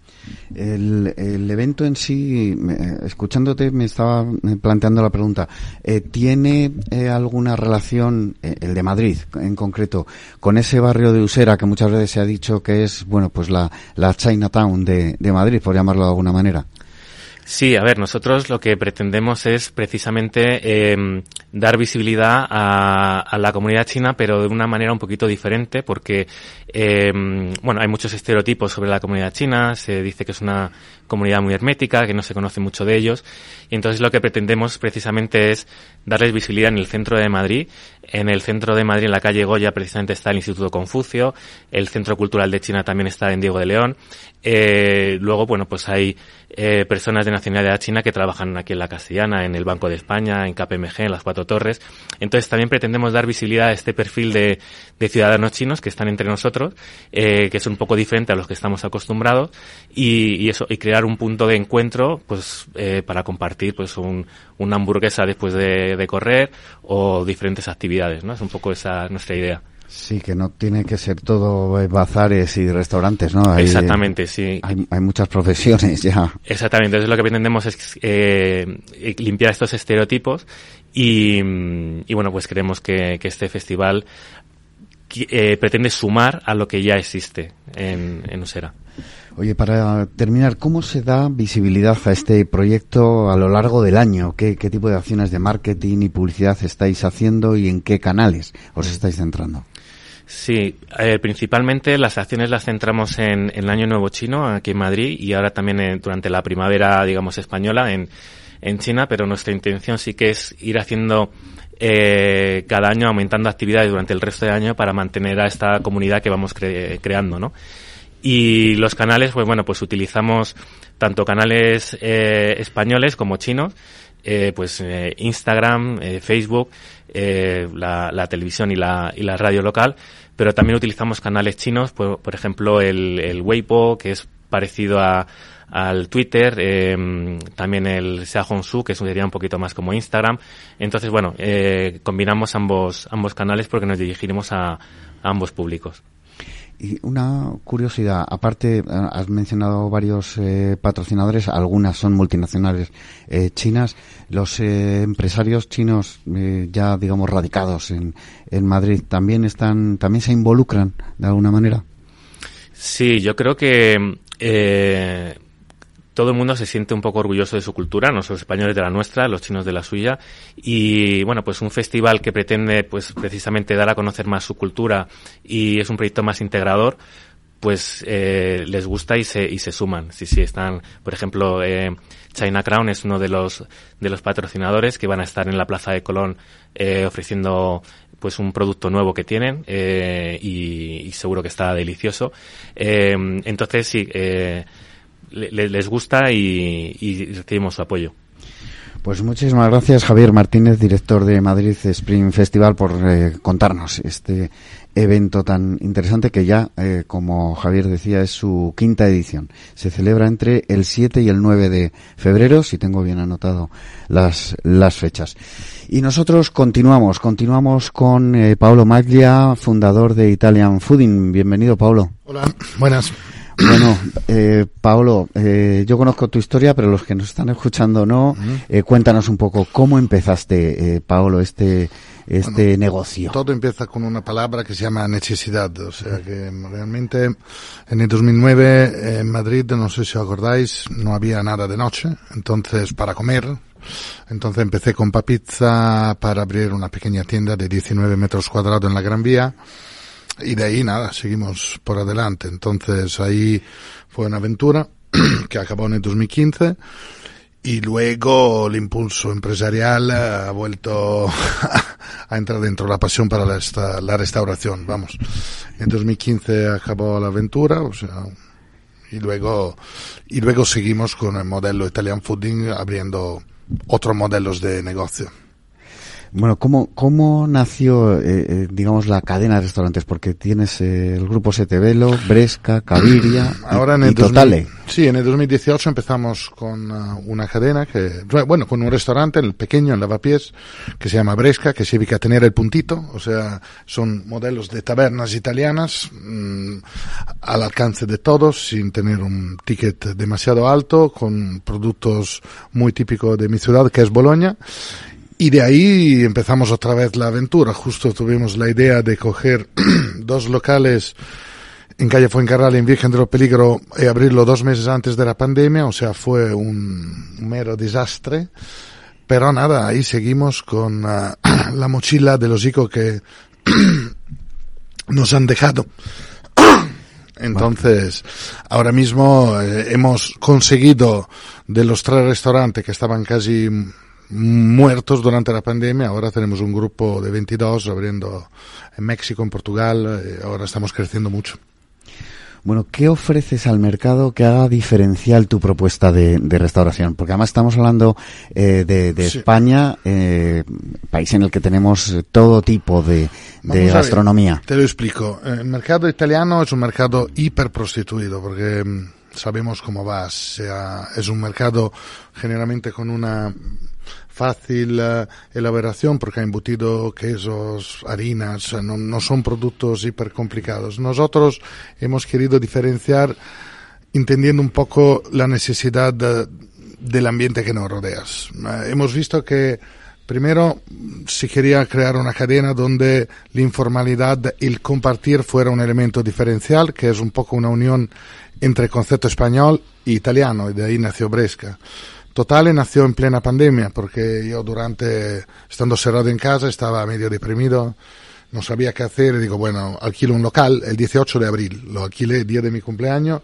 El, el evento en sí, eh, escuchándote me estaba planteando la pregunta, eh, ¿tiene eh, alguna relación, eh, el de Madrid en concreto, con ese barrio de Usera que muchas veces se ha dicho que es, bueno, pues la, la Chinatown de, de Madrid, por llamarlo de alguna manera? Sí, a ver, nosotros lo que pretendemos es precisamente eh, dar visibilidad a, a la comunidad china, pero de una manera un poquito diferente, porque, eh, bueno, hay muchos estereotipos sobre la comunidad china, se dice que es una comunidad muy hermética, que no se conoce mucho de ellos, y entonces lo que pretendemos precisamente es darles visibilidad en el centro de Madrid. En el centro de Madrid, en la calle Goya, precisamente está el Instituto Confucio, el Centro Cultural de China también está en Diego de León. Eh, luego, bueno, pues hay eh, personas de nacionalidad china que trabajan aquí en la Castellana, en el Banco de España, en K P M G, en las Cuatro Torres. Entonces también pretendemos dar visibilidad a este perfil de, de ciudadanos chinos que están entre nosotros, eh, que es un poco diferente a los que estamos acostumbrados, y, y eso, y crear un punto de encuentro, pues, eh, para compartir, pues, un, una hamburguesa después de, de correr, o diferentes actividades, ¿no? Es un poco esa nuestra idea. Sí, que no tiene que ser todo eh, bazares y restaurantes, ¿no? Hay, Exactamente, sí. Hay, hay muchas profesiones ya. Exactamente, entonces lo que pretendemos es eh, limpiar estos estereotipos y, y bueno, pues creemos que, que este festival eh, pretende sumar a lo que ya existe en, en Usera. Oye, para terminar, ¿cómo se da visibilidad a este proyecto a lo largo del año? ¿Qué, qué tipo de acciones de marketing y publicidad estáis haciendo y en qué canales os estáis centrando? Sí, eh, principalmente las acciones las centramos en, en el Año Nuevo Chino, aquí en Madrid, y ahora también eh, durante la primavera, digamos, española, en, en China, pero nuestra intención sí que es ir haciendo eh, cada año aumentando actividades durante el resto del año para mantener a esta comunidad que vamos cre- creando, ¿no? Y los canales, pues bueno, pues utilizamos tanto canales eh, españoles como chinos, eh, pues eh, Instagram, eh, Facebook, eh, la, la televisión y la, y la radio local, pero también utilizamos canales chinos, por, por ejemplo el, el Weibo, que es parecido a al Twitter, eh, también el Xiaohongshu, que sería un poquito más como Instagram. Entonces, bueno, eh, combinamos ambos ambos canales porque nos dirigiremos a, a ambos públicos. Y una curiosidad, aparte has mencionado varios eh, patrocinadores, algunas son multinacionales eh, chinas. Los eh, empresarios chinos eh, ya digamos radicados en, en Madrid también están, también se involucran de alguna manera. Sí, yo creo que eh, todo el mundo se siente un poco orgulloso de su cultura, no los españoles de la nuestra, los chinos de la suya, y bueno, pues un festival que pretende pues precisamente dar a conocer más su cultura y es un proyecto más integrador, pues eh, les gusta y se y se suman. Sí, sí, están, por ejemplo, eh, China Crown es uno de los de los patrocinadores que van a estar en la Plaza de Colón eh, ofreciendo pues un producto nuevo que tienen eh, y, y seguro que está delicioso. Eh, entonces sí, eh, le, les gusta y, y recibimos su apoyo. Pues muchísimas gracias, Javier Martínez, director de Madrid Spring Festival, por eh, contarnos este evento tan interesante que ya, eh, como Javier decía, es su quinta edición. Se celebra entre el siete y el nueve de febrero, si tengo bien anotado las, las fechas. Y nosotros continuamos, continuamos con eh, Paolo Maglia, fundador de Italian Fooding. Bienvenido, Paolo. Hola, buenas. Bueno, eh, Paolo, eh, yo conozco tu historia, pero los que nos están escuchando no. Uh-huh. Eh, cuéntanos un poco cómo empezaste, eh, Paolo, este este bueno, negocio. Todo empieza con una palabra que se llama necesidad. O sea que realmente en el dos mil nueve en Madrid, no sé si os acordáis, no había nada de noche, entonces para comer. Entonces empecé con Papizza para abrir una pequeña tienda de diecinueve metros cuadrados en la Gran Vía. Y de ahí nada, seguimos por adelante. Entonces ahí fue una aventura que acabó en el dos mil quince y luego el impulso empresarial ha vuelto a entrar dentro, la pasión para la, esta, la restauración, vamos. En dos mil quince acabó la aventura, o sea, y luego, y luego seguimos con el modelo Italian Fooding abriendo otros modelos de negocio. Bueno, ¿cómo, cómo nació, eh, eh, digamos, la cadena de restaurantes? Porque tienes eh, el grupo Setevelo, Bresca, Caviria Ahora en y, el y Totale. dos mil, sí, en el dos mil dieciocho empezamos con uh, una cadena que, bueno, con un restaurante, el pequeño, en Lavapiés, que se llama Bresca, que significa tener el puntito, o sea, son modelos de tabernas italianas mmm, al alcance de todos, sin tener un ticket demasiado alto, con productos muy típicos de mi ciudad, que es Bolonia. Y de ahí empezamos otra vez la aventura. Justo tuvimos la idea de coger dos locales en calle Fuencarral, en Virgen del Peligro, y abrirlo dos meses antes de la pandemia. O sea, fue un mero desastre. Pero nada, ahí seguimos con uh, la mochila de los hijos que nos han dejado. Entonces, ahora mismo eh, hemos conseguido de los tres restaurantes que estaban casi muertos durante la pandemia, ahora tenemos un grupo de veintidós abriendo en México, en Portugal, eh, ahora estamos creciendo mucho. Bueno, ¿qué ofreces al mercado que haga diferencial tu propuesta de, de restauración? Porque además estamos hablando eh, de, de sí. España, eh, país en el que tenemos todo tipo de, de gastronomía. Te lo explico. El mercado italiano es un mercado hiperprostituido porque sabemos cómo va. O sea, es un mercado generalmente con una fácil uh, elaboración porque ha embutido quesos, harinas, no, no son productos hiper complicados. Nosotros hemos querido diferenciar entendiendo un poco la necesidad de, del ambiente que nos rodeas. Uh, hemos visto que primero se quería crear una cadena donde la informalidad y el compartir fuera un elemento diferencial, que es un poco una unión entre el concepto español e italiano, y de ahí nació Bresca. Totale nació en plena pandemia, porque yo durante, estando cerrado en casa, estaba medio deprimido, no sabía qué hacer y digo, bueno, alquilo un local el dieciocho de abril, lo alquilé el día de mi cumpleaños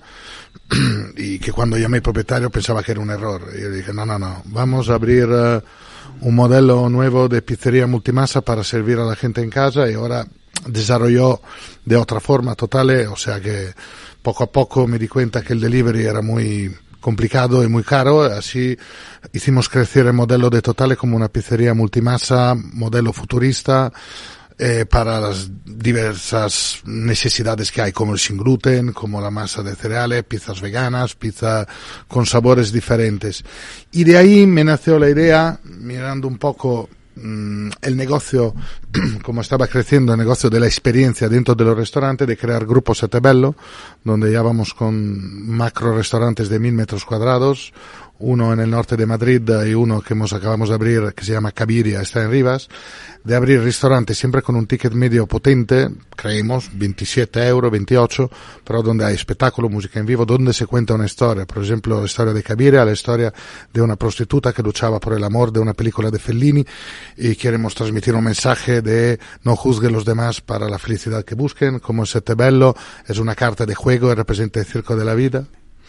y que cuando llamé al propietario pensaba que era un error. Y yo dije, no, no, no, vamos a abrir uh, un modelo nuevo de pizzería multimasa para servir a la gente en casa y ahora desarrolló de otra forma total, o sea que poco a poco me di cuenta que el delivery era muy complicado y muy caro, así hicimos crecer el modelo de Totale como una pizzería multimasa, modelo futurista, eh, para las diversas necesidades que hay, como el sin gluten, como la masa de cereales, pizzas veganas, pizza con sabores diferentes. Y de ahí me nació la idea, mirando un poco mmm, el negocio, como estaba creciendo el negocio de la experiencia dentro de los restaurantes, de crear grupos Sette Bello, donde ya vamos con macro restaurantes de mil metros cuadrados, uno en el norte de Madrid y uno que hemos acabamos de abrir que se llama Cabiria, está en Rivas, de abrir restaurantes siempre con un ticket medio potente, creemos, veintisiete euros, veintiocho, pero donde hay espectáculo, música en vivo, donde se cuenta una historia, por ejemplo, la historia de Cabiria, la historia de una prostituta que luchaba por el amor de una película de Fellini y queremos transmitir un mensaje de no juzguen los demás para la felicidad que busquen, como Sette Bello es una carta de juego y representa el circo de la vida.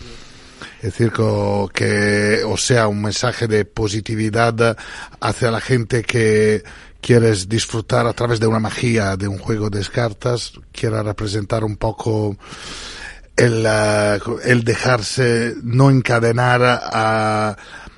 El circo que, o sea, un mensaje de positividad hacia la gente que quieres disfrutar a través de una magia, de un juego de cartas, quiera representar un poco el, uh, el dejarse no encadenar a,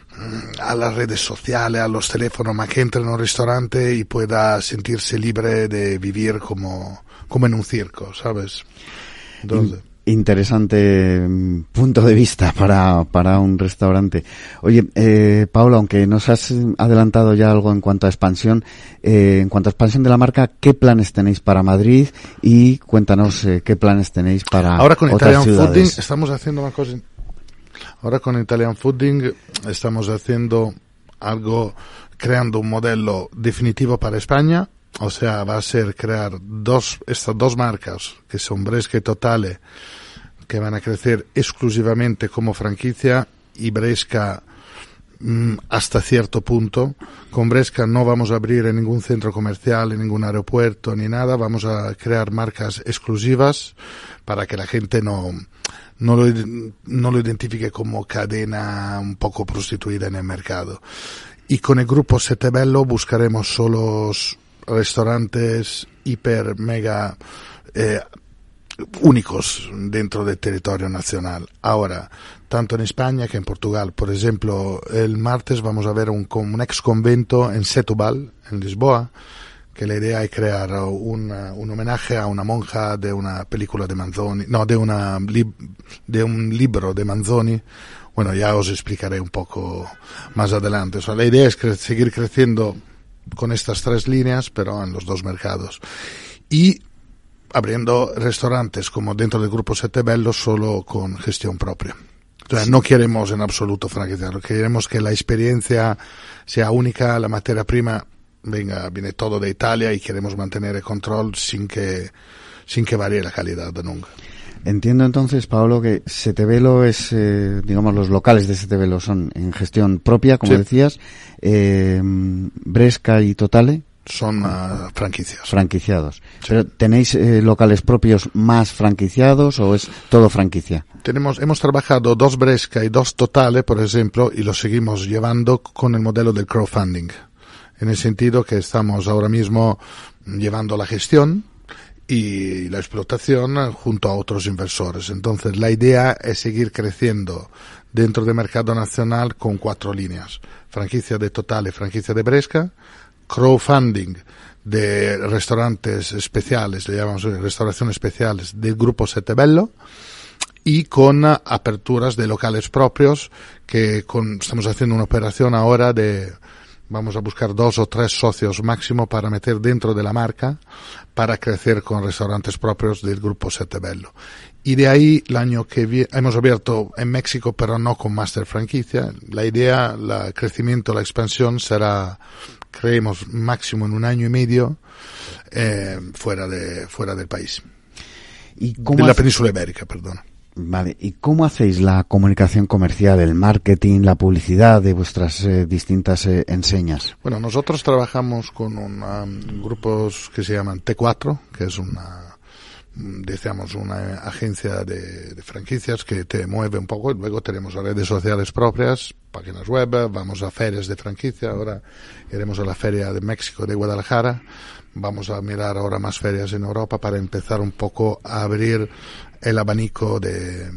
a las redes sociales, a los teléfonos, más que entre en un restaurante y pueda sentirse libre de vivir como, como en un circo, ¿sabes? Entonces... Interesante punto de vista para, para un restaurante. Oye, eh, Paula, aunque nos has adelantado ya algo en cuanto a expansión, eh, en cuanto a expansión de la marca, ¿qué planes tenéis para Madrid? Y cuéntanos eh, qué planes tenéis para Ahora con otras Italian ciudades. Fooding estamos haciendo una cosa. Ahora con Italian Fooding estamos haciendo algo, creando un modelo definitivo para España. O sea, va a ser crear dos, estas dos marcas, que son Bresca y Totale, que van a crecer exclusivamente como franquicia, y Bresca mmm, hasta cierto punto. Con Bresca no vamos a abrir en ningún centro comercial, en ningún aeropuerto, ni nada. Vamos a crear marcas exclusivas para que la gente no, no lo, no lo identifique como cadena un poco prostituida en el mercado. Y con el grupo Sette Bello buscaremos solo restaurantes hiper mega eh, únicos dentro del territorio nacional. Ahora, tanto en España que en Portugal. Por ejemplo, el martes vamos a ver un, un ex convento en Setúbal, en Lisboa, que la idea es crear una, un homenaje a una monja de una película de Manzoni, no, de una de un libro de Manzoni. Bueno, ya os explicaré un poco más adelante. O sea, la idea es cre- seguir creciendo con estas tres líneas, pero en los dos mercados. Y abriendo restaurantes como dentro del grupo Sette Bello solo con gestión propia. O sea, no queremos en absoluto franquiciarlo, queremos que la experiencia sea única, la materia prima venga, viene todo de Italia y queremos mantener el control sin que, sin que varíe la calidad de nunca. Entiendo entonces, Paolo, que Sette Bello es, eh, digamos, los locales de Sette Bello son en gestión propia, como sí. decías, eh, Bresca y Totale. Son uh, franquicias. Franquiciados. Sí. Pero ¿tenéis eh, locales propios más franquiciados o es todo franquicia? Tenemos, hemos trabajado dos Bresca y dos Totale, por ejemplo, y los seguimos llevando con el modelo del crowdfunding. En el sentido que estamos ahora mismo llevando la gestión y la explotación junto a otros inversores. Entonces, la idea es seguir creciendo dentro del mercado nacional con cuatro líneas. Franquicia de Totale, franquicia de Bresca, crowdfunding de restaurantes especiales, le llamamos restauraciones especiales del grupo Sette Bello, y con aperturas de locales propios que con, estamos haciendo una operación ahora de vamos a buscar dos o tres socios máximo para meter dentro de la marca para crecer con restaurantes propios del grupo Sette Bello. Y de ahí, el año que viene, hemos abierto en México, pero no con Master Franquicia. La idea, el crecimiento, la expansión será, creemos, máximo en un año y medio, eh, fuera de, fuera del país. ¿Y cómo de has... la península ibérica, perdón. Vale, ¿y cómo hacéis la comunicación comercial, el marketing, la publicidad de vuestras eh, distintas eh, enseñas? Bueno, nosotros trabajamos con una, grupos que se llaman T cuatro, que es una, decíamos, una agencia de, de franquicias que te mueve un poco, y luego tenemos redes sociales propias, páginas web, vamos a ferias de franquicia, ahora iremos a la Feria de México de Guadalajara, vamos a mirar ahora más ferias en Europa para empezar un poco a abrir el abanico de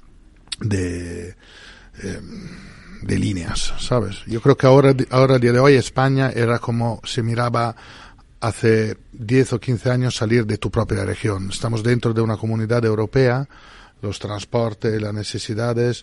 de eh, de líneas, ¿sabes? Yo creo que ahora ahora a día de hoy España era como se miraba hace diez o quince años salir de tu propia región. Estamos dentro de una comunidad europea, los transportes, las necesidades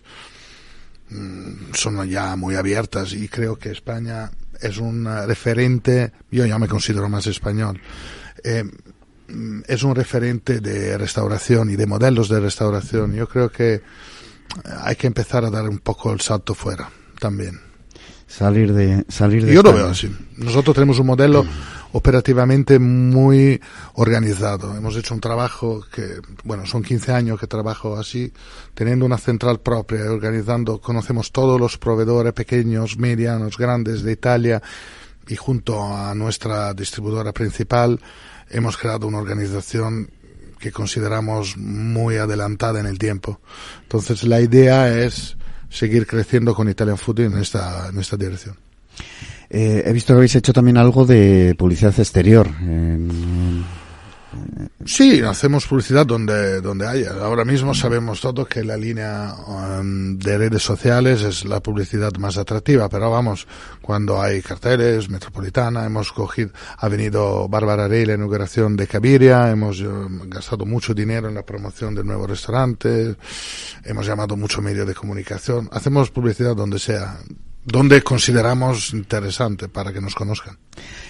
mmm, son ya muy abiertas y creo que España es un referente, yo ya me considero más español, eh, es un referente de restauración y de modelos de restauración. Yo creo que hay que empezar a dar un poco el salto fuera también. Salir de salir de Yo España. lo veo así. Nosotros tenemos un modelo operativamente muy organizado. Hemos hecho un trabajo que, bueno, son quince años que trabajo así, teniendo una central propia, organizando, conocemos todos los proveedores pequeños, medianos, grandes de Italia y junto a nuestra distribuidora principal hemos creado una organización que consideramos muy adelantada en el tiempo. Entonces la idea es seguir creciendo con Italian Food en esta, en esta dirección. Eh, he visto que habéis hecho también algo de publicidad exterior. En... Sí, hacemos publicidad donde donde haya. Ahora mismo sabemos todos que la línea um, de redes sociales es la publicidad más atractiva, pero vamos, cuando hay carteles, Metropolitana, hemos cogido, ha venido Bárbara Rey, la inauguración de Cabiria, hemos uh, gastado mucho dinero en la promoción del nuevo restaurante, hemos llamado mucho medio de comunicación, hacemos publicidad donde sea, donde consideramos interesante para que nos conozcan.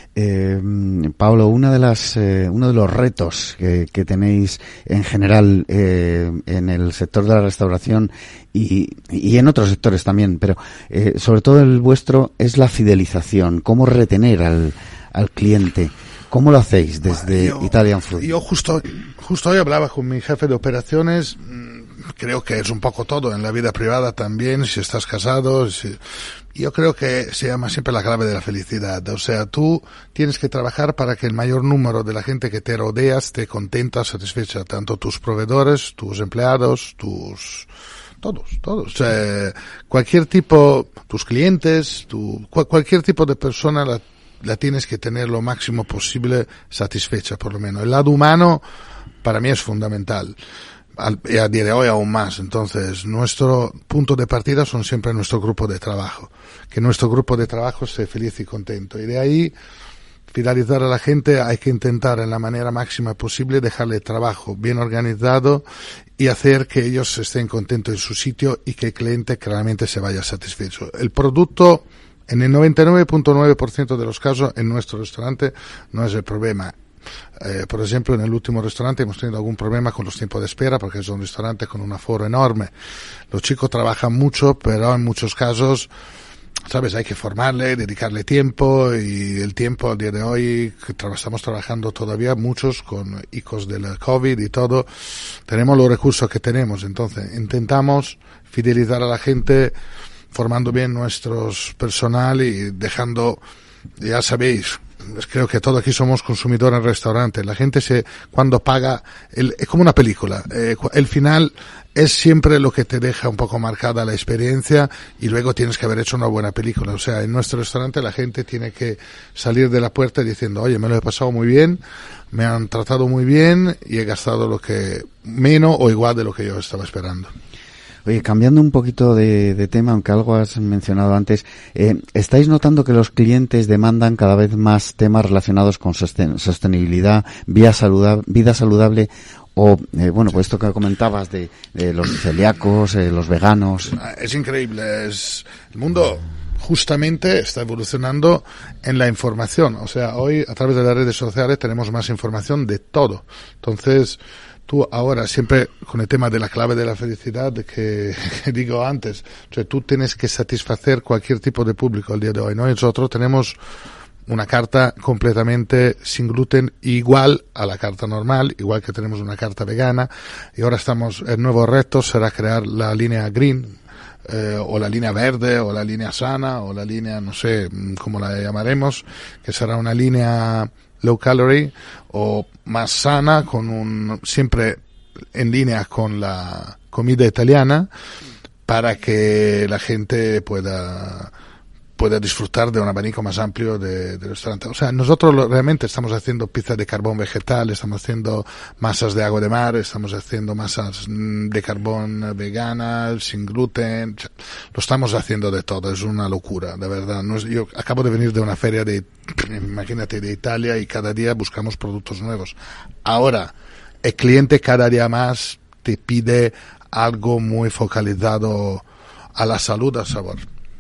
Eh, Paolo, una de las, eh, uno de los retos que, que tenéis en general eh, en el sector de la restauración y, y en otros sectores también, pero eh, sobre todo el vuestro es la fidelización. ¿Cómo retener al, al cliente? ¿Cómo lo hacéis desde bueno, yo, Italian Food? Yo justo, justo hoy hablaba con mi jefe de operaciones. Creo que es un poco todo en la vida privada también, si estás casado. Si, yo creo que se llama siempre la clave de la felicidad. O sea, tú tienes que trabajar para que el mayor número de la gente que te rodeas esté contenta, satisfecha, tanto tus proveedores, tus empleados, tus... Todos, todos. O sea, cualquier tipo, tus clientes, tu, cual, cualquier tipo de persona la, la tienes que tener lo máximo posible satisfecha, por lo menos. El lado humano para mí es fundamental. Al, y a día de hoy aún más. Entonces, nuestro punto de partida son siempre nuestro grupo de trabajo. Que nuestro grupo de trabajo esté feliz y contento. Y de ahí, fidelizar a la gente, hay que intentar en la manera máxima posible dejarle trabajo bien organizado y hacer que ellos estén contentos en su sitio y que el cliente claramente se vaya satisfecho. El producto, en el noventa y nueve punto nueve por ciento de los casos, en nuestro restaurante, no es el problema. Eh, por ejemplo, en el último restaurante hemos tenido algún problema con los tiempos de espera porque es un restaurante con un aforo enorme. Los chicos trabajan mucho, pero en muchos casos, sabes, hay que formarle, dedicarle tiempo y el tiempo al día de hoy, que tra- estamos trabajando todavía muchos con hijos de la COVID y todo, tenemos los recursos que tenemos. Entonces, intentamos fidelizar a la gente formando bien nuestros personal y dejando, ya sabéis, creo que todos aquí somos consumidores en restaurantes. La gente se, cuando paga, el, es como una película. Eh, el final es siempre lo que te deja un poco marcada la experiencia y luego tienes que haber hecho una buena película. O sea, en nuestro restaurante la gente tiene que salir de la puerta diciendo, oye, me lo he pasado muy bien, me han tratado muy bien y he gastado lo que, menos o igual de lo que yo estaba esperando. Oye, cambiando un poquito de, de tema, aunque algo has mencionado antes, eh, ¿estáis notando que los clientes demandan cada vez más temas relacionados con sosten- sostenibilidad, vida saludable, vida saludable o, eh, bueno, pues esto que comentabas de, de los celíacos, eh, los veganos? Es increíble, es el mundo justamente está evolucionando en la información. O sea, hoy a través de las redes sociales tenemos más información de todo. Entonces, tú ahora siempre con el tema de la clave de la felicidad que, que digo antes, o sea, tú tienes que satisfacer cualquier tipo de público al día de hoy, ¿no? Nosotros tenemos una carta completamente sin gluten, igual a la carta normal, igual que tenemos una carta vegana. Y ahora estamos, el nuevo reto será crear la línea green, eh, o la línea verde, o la línea sana, o la línea, no sé cómo la llamaremos, que será una línea low calorie o más sana, con un, siempre en línea con la comida italiana, para que la gente pueda pueda disfrutar de un abanico más amplio de, de restaurantes. O sea, nosotros lo, realmente estamos haciendo pizza de carbón vegetal, estamos haciendo masas de agua de mar, estamos haciendo masas de carbón veganas, sin gluten. O sea, lo estamos haciendo de todo, es una locura, de verdad. No es, yo acabo de venir de una feria de, imagínate, de Italia, y cada día buscamos productos nuevos. Ahora, el cliente cada día más te pide algo muy focalizado a la salud, al sabor.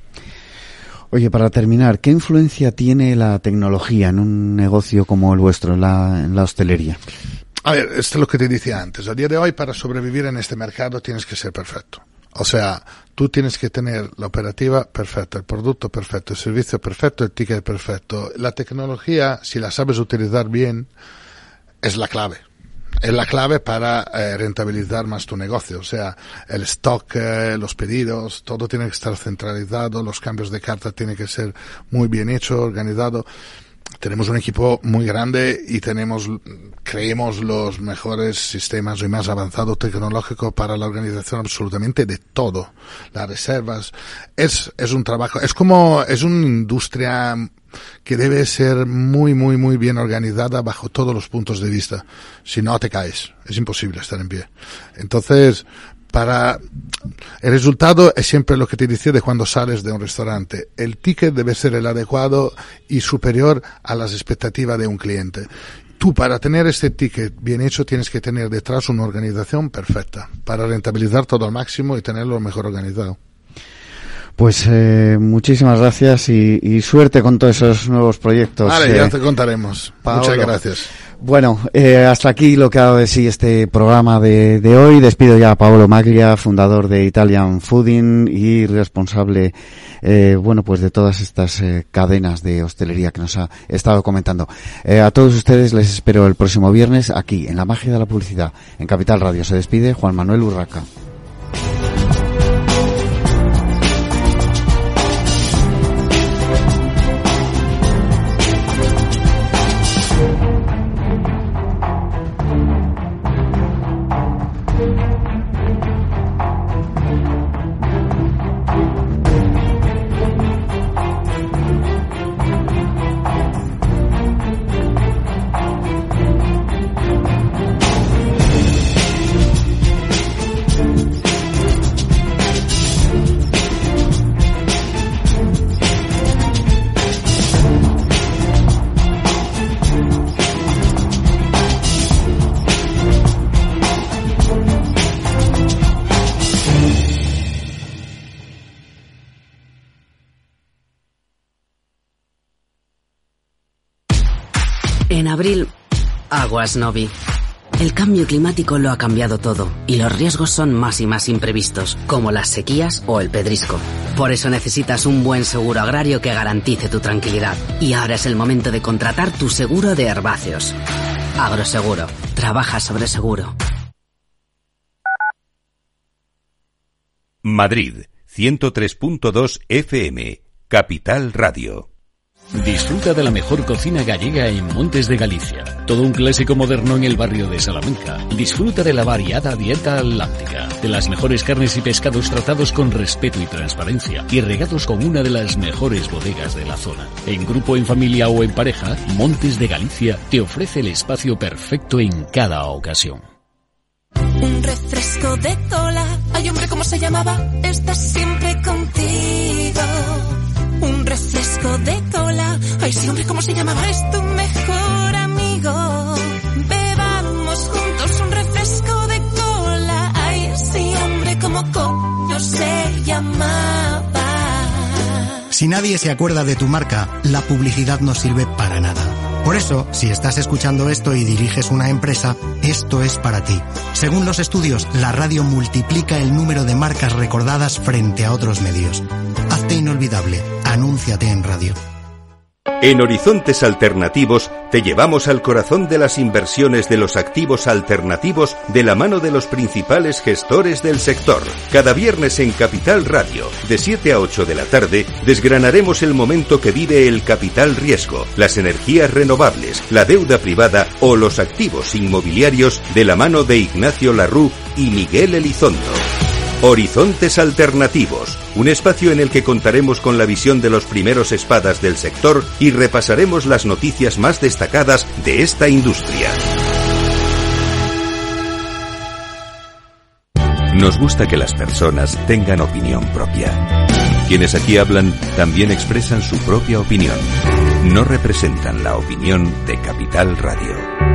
Oye, para terminar, ¿qué influencia tiene la tecnología en un negocio como el vuestro, en la, en la hostelería? A ver, esto es lo que te decía antes. A día de hoy, para sobrevivir en este mercado, tienes que ser perfecto. O sea, tú tienes que tener la operativa perfecta, el producto perfecto, el servicio perfecto, el ticket perfecto. La tecnología, si la sabes utilizar bien, es la clave. Es la clave para eh, rentabilizar más tu negocio. O sea, el stock, eh, los pedidos, todo tiene que estar centralizado, los cambios de carta tienen que ser muy bien hecho, organizado. Tenemos un equipo muy grande y tenemos, creemos, los mejores sistemas y más avanzado tecnológico para la organización absolutamente de todo. Las reservas. Es, es un trabajo, es como, es una industria que debe ser muy, muy, muy bien organizada bajo todos los puntos de vista. Si no, te caes. Es imposible estar en pie. Entonces, para, el resultado es siempre lo que te decía de cuando sales de un restaurante. El ticket debe ser el adecuado y superior a las expectativas de un cliente. Tú, para tener este ticket bien hecho, tienes que tener detrás una organización perfecta para rentabilizar todo al máximo y tenerlo mejor organizado. Pues eh, muchísimas gracias y, y suerte con todos esos nuevos proyectos. Vale, eh, ya te contaremos. Paolo. Muchas gracias. Bueno, eh, hasta aquí lo que ha dado de sí este programa de, de hoy. Despido ya a Paolo Maglia, fundador de Italian Fooding y responsable, eh, bueno, pues de todas estas eh, cadenas de hostelería que nos ha estado comentando. Eh, a todos ustedes les espero el próximo viernes aquí en La Magia de la Publicidad, en Capital Radio. Se despide Juan Manuel Urraca. En abril, aguas Novi. El cambio climático lo ha cambiado todo y los riesgos son más y más imprevistos, como las sequías o el pedrisco. Por eso necesitas un buen seguro agrario que garantice tu tranquilidad. Y ahora es el momento de contratar tu seguro de herbáceos. Agroseguro. Trabaja sobre seguro. Madrid, ciento tres punto dos F M, Capital Radio. Disfruta de la mejor cocina gallega en Montes de Galicia. Todo un clásico moderno en el barrio de Salamanca. Disfruta de la variada dieta atlántica, de las mejores carnes y pescados tratados con respeto y transparencia y regados con una de las mejores bodegas de la zona. En grupo, en familia o en pareja, Montes de Galicia te ofrece el espacio perfecto en cada ocasión. Un refresco de cola. Ay, hombre, ¿cómo se llamaba? Estás siempre contigo. Un refresco de cola. Ay, sí, hombre, ¿cómo se llamaba? Es tu mejor amigo. Bebamos juntos un refresco de cola. Ay, sí, hombre, ¿cómo coño se llamaba? Si nadie se acuerda de tu marca, la publicidad no sirve para nada. Por eso, si estás escuchando esto y diriges una empresa, esto es para ti. Según los estudios, la radio multiplica el número de marcas recordadas frente a otros medios. Hazte inolvidable. Anúnciate en radio. En Horizontes Alternativos te llevamos al corazón de las inversiones de los activos alternativos de la mano de los principales gestores del sector. Cada viernes en Capital Radio, de siete a ocho de la tarde, desgranaremos el momento que vive el capital riesgo, las energías renovables, la deuda privada o los activos inmobiliarios de la mano de Ignacio Larrú y Miguel Elizondo. Horizontes Alternativos, un espacio en el que contaremos con la visión de los primeros espadas del sector y repasaremos las noticias más destacadas de esta industria. Nos gusta que las personas tengan opinión propia. Quienes aquí hablan también expresan su propia opinión. No representan la opinión de Capital Radio.